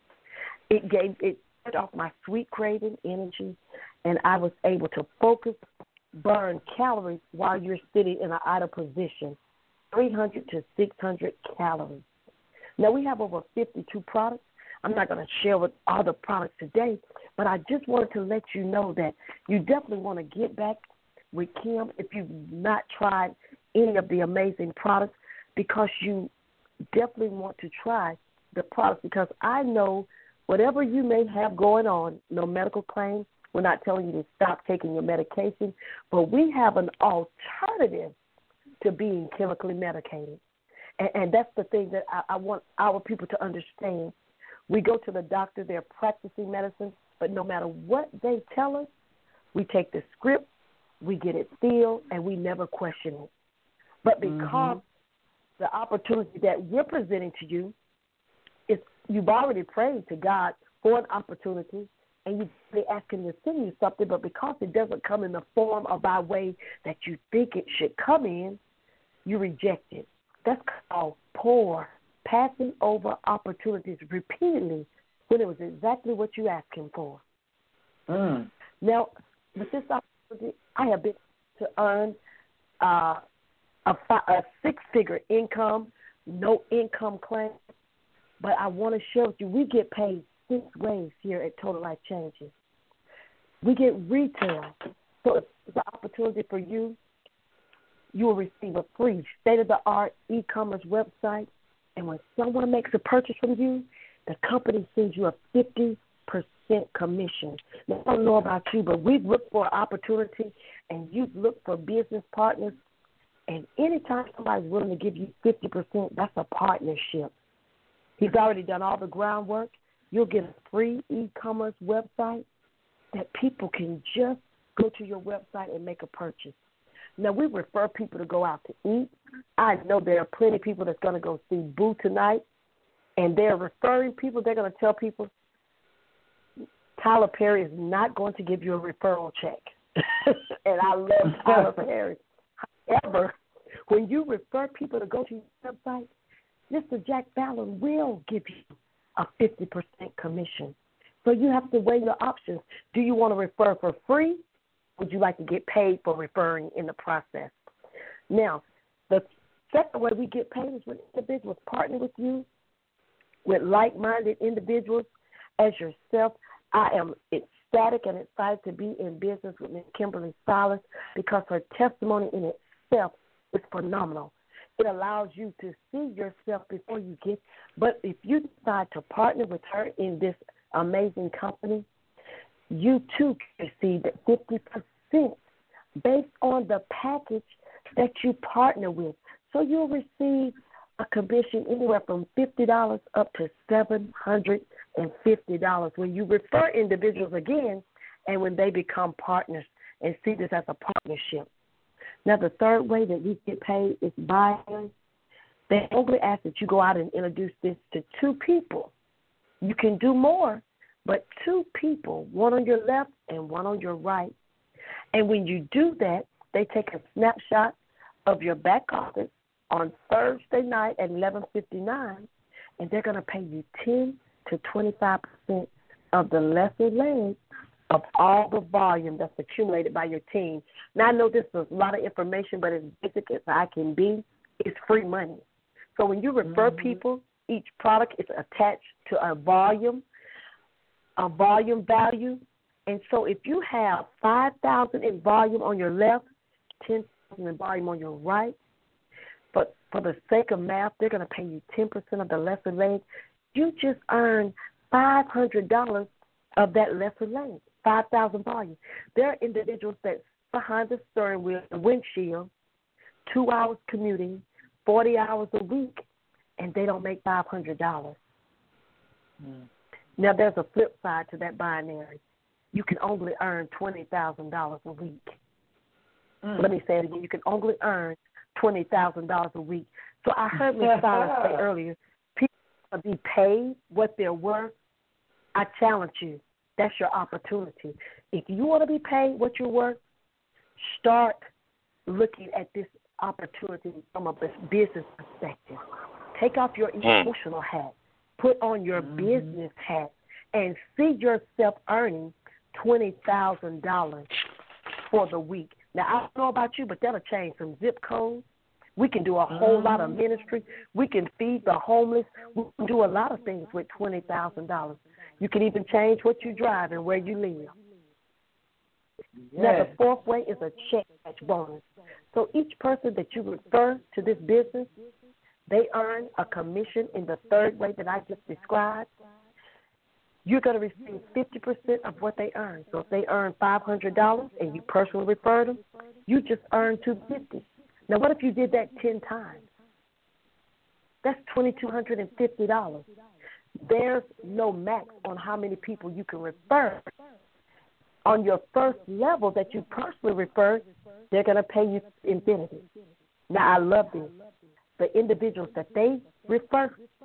It took off my sweet craving energy, and I was able to focus, burn calories while you're sitting in an idle position, 300 to 600 calories. Now, we have over 52 products. I'm not going to share with all the products today, but I just wanted to let you know that you definitely want to get back with Kim if you've not tried any of the amazing products, because you definitely want to try the products, because I know whatever you may have going on, no medical claims, we're not telling you to stop taking your medication, but we have an alternative to being chemically medicated. And that's the thing that I want our people to understand. We go to the doctor, they're practicing medicine, but no matter what they tell us, we take the script, we get it filled, and we never question it. But because the opportunity that we're presenting to you is you've already prayed to God for an opportunity, and you're asking Him to send you something, but because it doesn't come in the form or by way that you think it should come in, you reject it. That's called poor, passing over opportunities repeatedly when it was exactly what you asked Him for. Now, with this opportunity, I have been to earn a six-figure income, no income claim, but I want to share with you, we get paid 6 ways here at Total Life Changes. We get retail, so it's an opportunity for you. You will receive a free state-of-the-art e-commerce website, and when someone makes a purchase from you, the company sends you a 50% commission. Now, I don't know about you, but we've looked for an opportunity, and you've looked for business partners, and anytime somebody's willing to give you 50%, that's a partnership. He's already done all the groundwork. You'll get a free e-commerce website that people can just go to your website and make a purchase. Now, we refer people to go out to eat. I know there are plenty of people that's going to go see Boo tonight, and they're referring people. They're going to tell people, Tyler Perry is not going to give you a referral check. And I love Tyler Perry. However, when you refer people to go to your website, Mr. Jack Fallon will give you a 50% commission. So you have to weigh your options. Do you want to refer for free? Would you like to get paid for referring in the process? Now, the second way we get paid is when individuals partner with you, with like-minded individuals as yourself. I am ecstatic and excited to be in business with Ms. Kimberly Silas because her testimony in itself is phenomenal. It allows you to see yourself before you get. But if you decide to partner with her in this amazing company, you too can receive the 50% based on the package that you partner with. So you'll receive a commission anywhere from $50 up to $750 when you refer individuals again and when they become partners and see this as a partnership. Now, the third way that we get paid is buyers. They only ask that you go out and introduce this to 2 people. You can do more, but 2 people, one on your left and one on your right. And when you do that, they take a snapshot of your back office on Thursday night at 11:59, and they're going to pay you 10 to 25% of the lesser leg of all the volume that's accumulated by your team. Now, I know this is a lot of information, but as basic as I can be, it's free money. So when you refer people, each product is attached to a volume value. And so if you have 5,000 in volume on your left, 10,000 in volume on your right, but for the sake of math, they're going to pay you 10% of the lesser leg. You just earn $500 of that lesser leg, 5,000 volume. There are individuals that's behind the steering wheel, the windshield, 2 hours commuting, 40 hours a week, and they don't make $500. Now, there's a flip side to that binary. You can only earn $20,000 a week. Let me say it again. You can only earn $20,000 a week. So I heard Ms. Silas say earlier, people will be paid what they're worth. I challenge you. That's your opportunity. If you want to be paid what you're worth, start looking at this opportunity from a business perspective. Take off your emotional hat. Put on your business hat and see yourself earning $20,000 for the week. Now, I don't know about you, but that'll change some zip codes. We can do a whole lot of ministry. We can feed the homeless. We can do a lot of things with $20,000. You can even change what you drive and where you live. Yes. Now, the fourth way is a check bonus. So each person that you refer to this business, they earn a commission in the third way that I just described. You're going to receive 50% of what they earn. So if they earn $500 and you personally refer them, you just earn $250. Now, what if you did that 10 times? That's $2,250. There's no max on how many people you can refer. On your first level that you personally refer, they're going to pay you infinity. Now, I love this. The individuals that they refer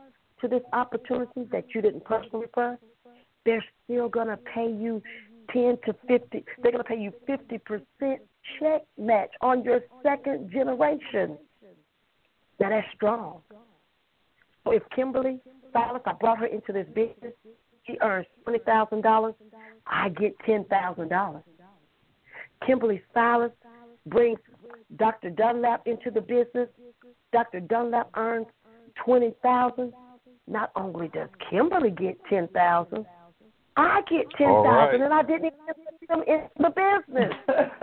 to this opportunity that you didn't personally refer, they're still going to pay you 10 to 50. They're going to pay you 50% check match on your second generation. Now, that's strong. So if Kimberly Silas, I brought her into this business, she earns $20,000, I get $10,000. Kimberly Silas brings Dr. Dunlap into the business. Dr. Dunlap earns $20,000. Not only does Kimberly get $10,000, I get $10,000, right. And I didn't even get them in the business.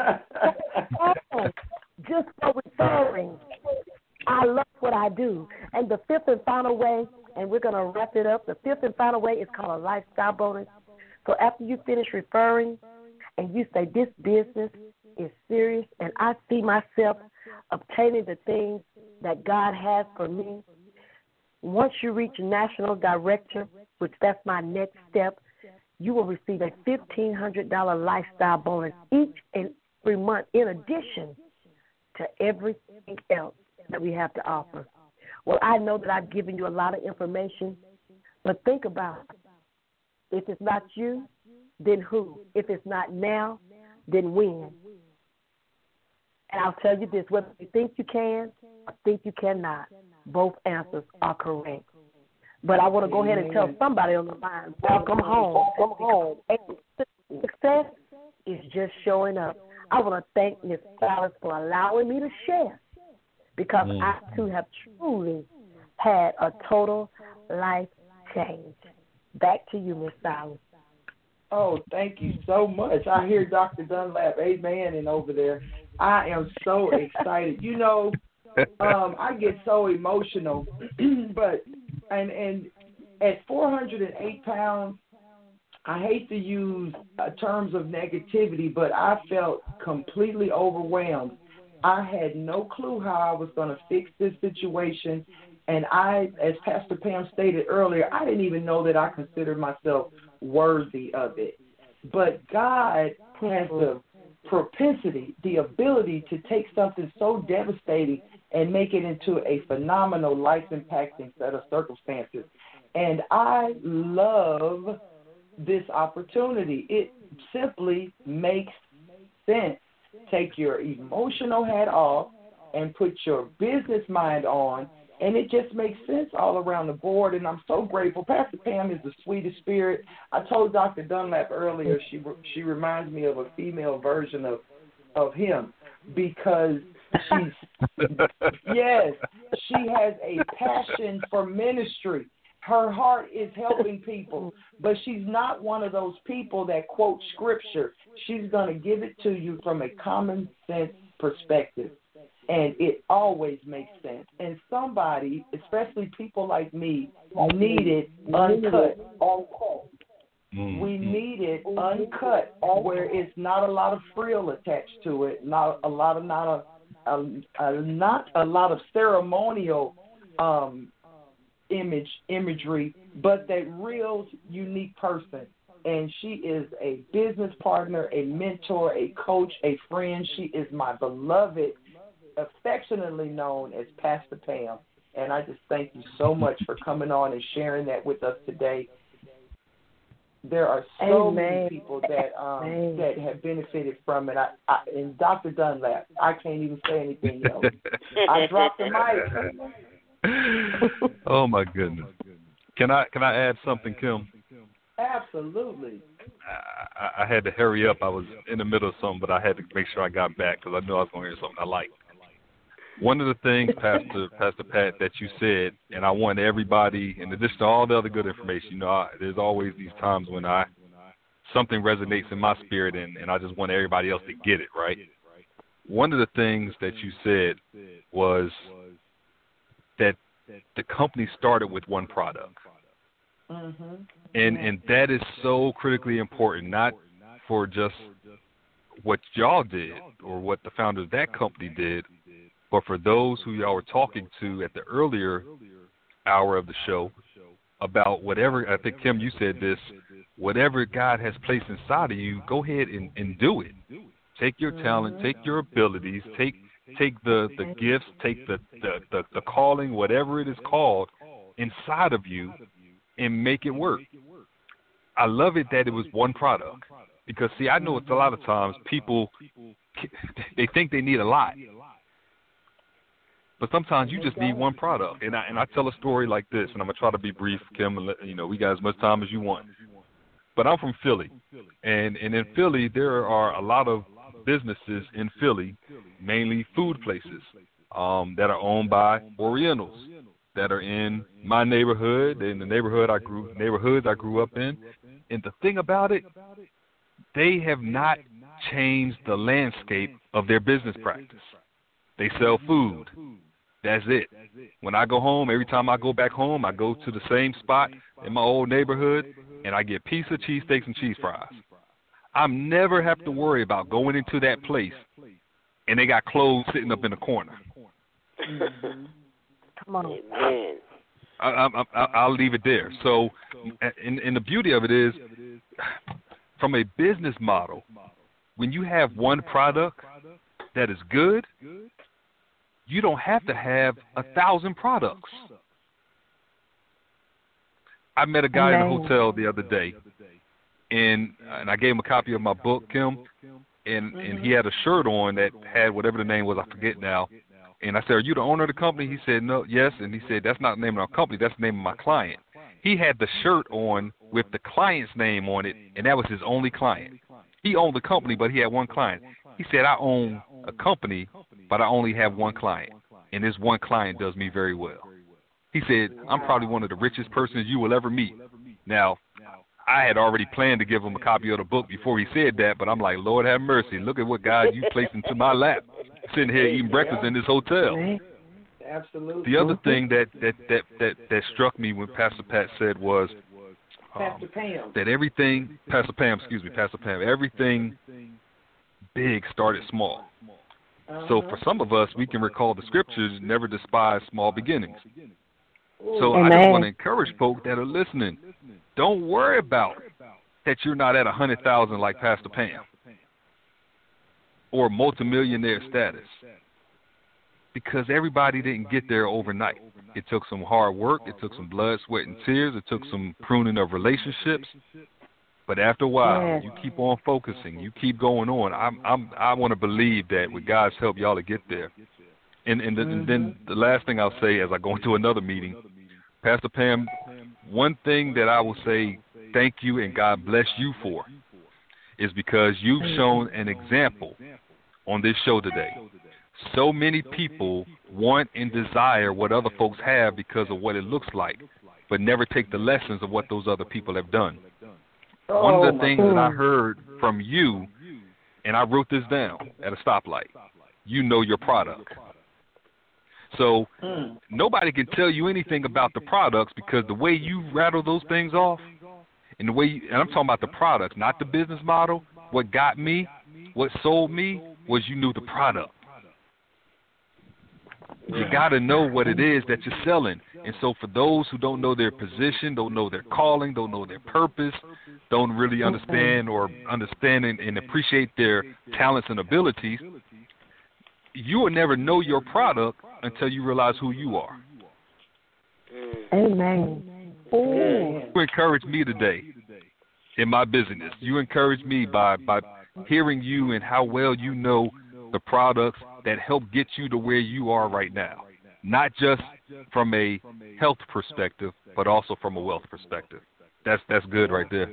Just for referring, I love what I do. And the fifth and final way, and we're going to wrap it up, the fifth and final way is called a lifestyle bonus. So after you finish referring and you say, this business is serious and I see myself obtaining the things that God has for me, once you reach national director, which that's my next step, you will receive a $1,500 lifestyle bonus each and every month in addition to everything else that we have to offer. Well, I know that I've given you a lot of information, but think about it. If it's not you, then who? If it's not now, then when? And I'll tell you this, whether you think you can or think you cannot, both answers are correct. But I want to go ahead and tell somebody on the line, welcome home. Come home. Success is just showing up. I want to thank Ms. Silas for allowing me to share, because I, too, have truly had a total life change. Back to you, Ms. Silas. Oh, thank you so much. I hear Dr. Dunlap, amen, and over there. I am so excited. You know, I get so emotional, but and at 408 pounds, I hate to use terms of negativity, but I felt completely overwhelmed. I had no clue how I was going to fix this situation, and I, as Pastor Pam stated earlier, I didn't even know that I considered myself worthy of it. But God has the propensity, the ability to take something so devastating and make it into a phenomenal life-impacting set of circumstances. And I love this opportunity. It simply makes sense. Take your emotional hat off and put your business mind on, and it just makes sense all around the board, and I'm so grateful. Pastor Pam is the sweetest spirit. I told Dr. Dunlap earlier she reminds me of a female version of him, because yes, she has a passion for ministry. Her heart is helping people, but she's not one of those people that quote scripture. She's going to give it to you from a common sense perspective, and it always makes sense. And somebody, especially people like me, need it uncut. We need it uncut, where it's not a lot of frill attached to it, not a lot of ceremonial imagery, but that real unique person. And she is a business partner, a mentor, a coach, a friend. She is my beloved, affectionately known as Pastor Pam. And I just thank you so much for coming on and sharing that with us today. There are so many people that that have benefited from it. And Dr. Dunlap, I can't even say anything else. I dropped the mic. Oh my goodness! Can I add something, Kim? Absolutely. I had to hurry up. I was in the middle of something, but I had to make sure I got back because I knew I was going to hear something I liked. One of the things, Pastor Pat, that you said, and I want everybody, in addition to all the other good information, there's always these times when something resonates in my spirit, and I just want everybody else to get it, right? One of the things that you said was that the company started with one product. Mm-hmm. And that is so critically important, not for just what y'all did or what the founders of that company did, but for those who y'all were talking to at the earlier hour of the show about whatever, I think, Kim, you said this, whatever God has placed inside of you, go ahead and do it. Take your talent, take your abilities, take the gifts, take the calling, whatever it is called, inside of you and make it work. I love it that it was one product because, see, I know it's a lot of times people, they think they need a lot. But sometimes you just need one product. And I tell a story like this, and I'm going to try to be brief, Kim, and we got as much time as you want. But I'm from Philly. And in Philly, there are a lot of businesses in Philly, mainly food places, that are owned by Orientals that are in my neighborhood, in the neighborhoods I grew up in. And the thing about it, they have not changed the landscape of their business practice. They sell food. That's it. When I go home, every time I go back home, I go to the same spot in my old neighborhood, and I get pizza, cheesesteaks, and cheese fries. I never have to worry about going into that place, and they got clothes sitting up in the corner. Come on. Amen. I'll leave it there. So, and the beauty of it is, from a business model, when you have one product that is good, you don't have to have 1,000 products. I met a guy in a hotel the other day, and I gave him a copy of my book, Kim, and he had a shirt on that had whatever the name was, I forget now. And I said, "Are you the owner of the company?" He said, "No, yes." And he said, "That's not the name of our company. That's the name of my client." He had the shirt on with the client's name on it, and that was his only client. He owned the company, but he had one client. He said, "I own a company, but I only have one client, and this one client does me very well." He said, "I'm probably one of the richest persons you will ever meet." Now, I had already planned to give him a copy of the book before he said that, but I'm like, Lord have mercy, look at what God you placed into my lap, sitting here eating breakfast in this hotel. Absolutely. The other thing that struck me when Pastor Pat said was that everything, Pastor Pam, everything big started small. So for some of us, we can recall the scriptures, never despise small beginnings. So I just want to encourage folks that are listening, don't worry about that you're not at 100,000 like Pastor Pam or multimillionaire status, because everybody didn't get there overnight. It took some hard work. It took some blood, sweat, and tears. It took some pruning of relationships. But after a while, you keep on focusing. You keep going on. I want to believe that with God's help, y'all will get there. And then the last thing I'll say as I go into another meeting, Pastor Pam, one thing that I will say thank you and God bless you for is because you've shown an example on this show today. So many people want and desire what other folks have because of what it looks like, but never take the lessons of what those other people have done. One of the things that I heard from you, and I wrote this down at a stoplight, you know your product. So nobody can tell you anything about the products because the way you rattle those things off, and the way and I'm talking about the products, not the business model. What got me, what sold me, was you knew the product. You got to know what it is that you're selling. And so for those who don't know their position, don't know their calling, don't know their purpose, don't really understand and appreciate their talents and abilities, you will never know your product until you realize who you are. Amen. You encouraged me today in my business. You encouraged me by hearing you and how well you know the products that help get you to where you are right now, not just from a health perspective, but also from a wealth perspective. That's good right there.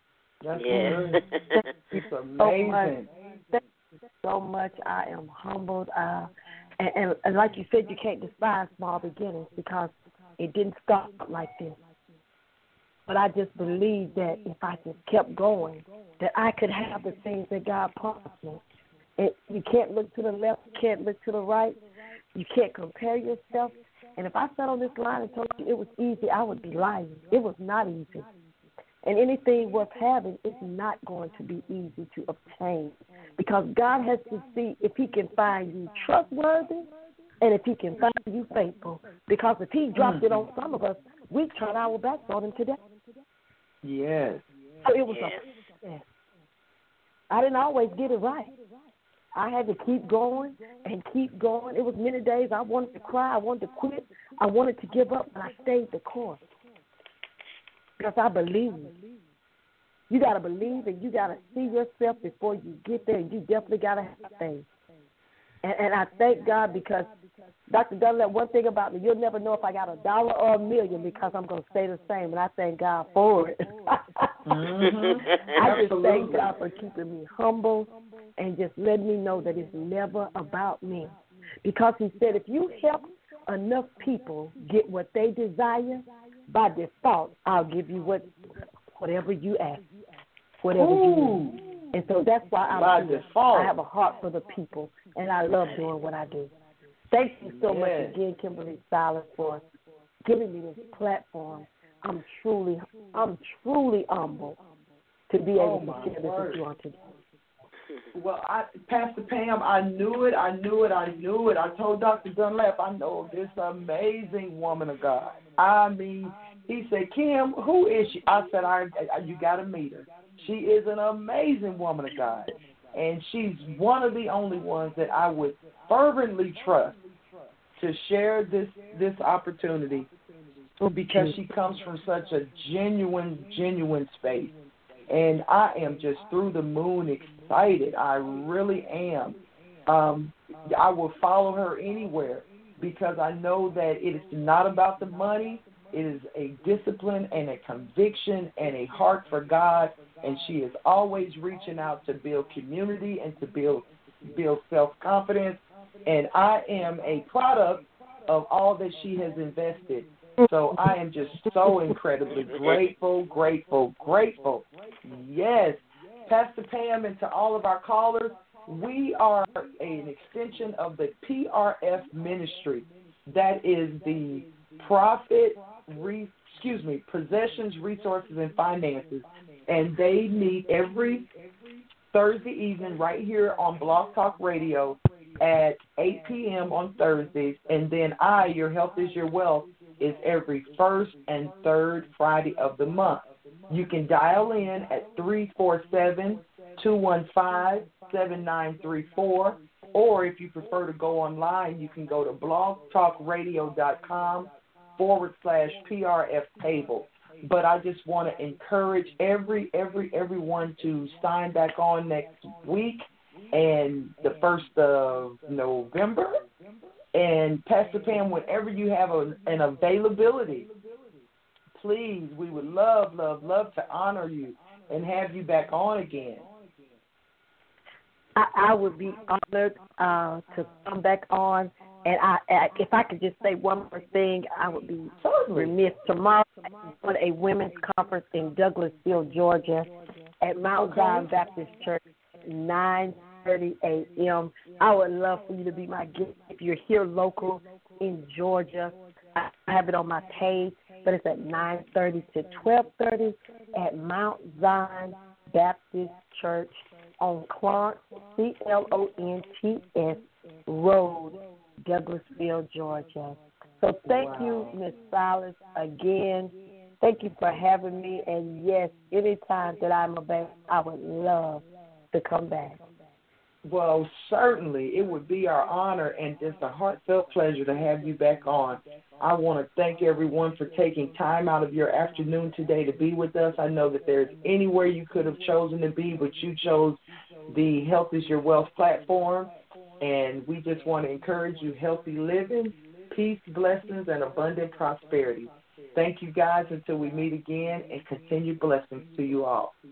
It's amazing. Thank you so much. I am humbled. And like you said, you can't despise small beginnings because it didn't start like this. But I just believe that if I just kept going, that I could have the things that God promised me. You can't look to the left, you can't look to the right, you can't compare yourself. And if I sat on this line and told you it was easy, I would be lying. It was not easy. And anything worth having is not going to be easy to obtain because God has to see if he can find you trustworthy and if he can find you faithful. Because if he dropped it on some of us, we turn our backs on him today. Yes. So it was a process. I didn't always get it right. I had to keep going and keep going. It was many days I wanted to cry. I wanted to quit. I wanted to give up, but I stayed the course because I believe. You got to believe and you got to see yourself before you get there. You definitely got to have faith. And I thank God because, Dr. Dunlap, one thing about me, you'll never know if I got $1 or $1 million because I'm going to stay the same, and I thank God for it. I just thank God for keeping me humble and just letting me know that it's never about me. Because he said if you help enough people get what they desire, by default, I'll give you whatever you ask, whatever you need. And so that's why I have a heart for the people, and I love doing what I do. Thank you so much again, Kimberly Silas, for giving me this platform. I'm truly humbled to be able to share this with you on today. Well, Pastor Pam, I knew it. I told Dr. Dunlap, I know this amazing woman of God. I mean, he said, Kim, who is she? I said, you got to meet her. She is an amazing woman of God, and she's one of the only ones that I would fervently trust to share this opportunity because she comes from such a genuine space. And I am just through the moon excited. I really am. I will follow her anywhere because I know that it is not about the money. It is a discipline and a conviction and a heart for God. And she is always reaching out to build community and to build self-confidence. And I am a product of all that she has invested. So I am just so incredibly grateful. Yes. Pastor Pam, and to all of our callers, we are an extension of the PRF ministry. That is the Possessions, Resources, and Finances. And they meet every Thursday evening right here on Blog Talk Radio at 8 p.m. on Thursdays. And then Your Health is Your Wealth, is every first and third Friday of the month. You can dial in at 347-215-7934, or if you prefer to go online, you can go to blogtalkradio.com/PRF table. But I just want to encourage everyone to sign back on next week and the 1st of November. And Pastor Pam, whenever you have an availability, please, we would love to honor you and have you back on again. I would be honored to come back on. And if I could just say one more thing, I would be remiss. Tomorrow, on a women's conference in Douglasville, Georgia, at Mount Zion Baptist Church, 9:30 a.m. I would love for you to be my guest if you're here local in Georgia. I have it on my page, but it's at 9:30 to 12:30 at Mount Zion Baptist Church on Clonts, CLONTS Road, Douglasville, Georgia. So thank you, Ms. Silas, again. Thank you for having me. And, yes, anytime that I'm available, I would love to come back. Well, certainly. It would be our honor and just a heartfelt pleasure to have you back on. I want to thank everyone for taking time out of your afternoon today to be with us. I know that there's anywhere you could have chosen to be, but you chose the Health is Your Wealth platform. And we just want to encourage you healthy living, peace, blessings, and abundant prosperity. Thank you, guys, until we meet again, and continued blessings to you all.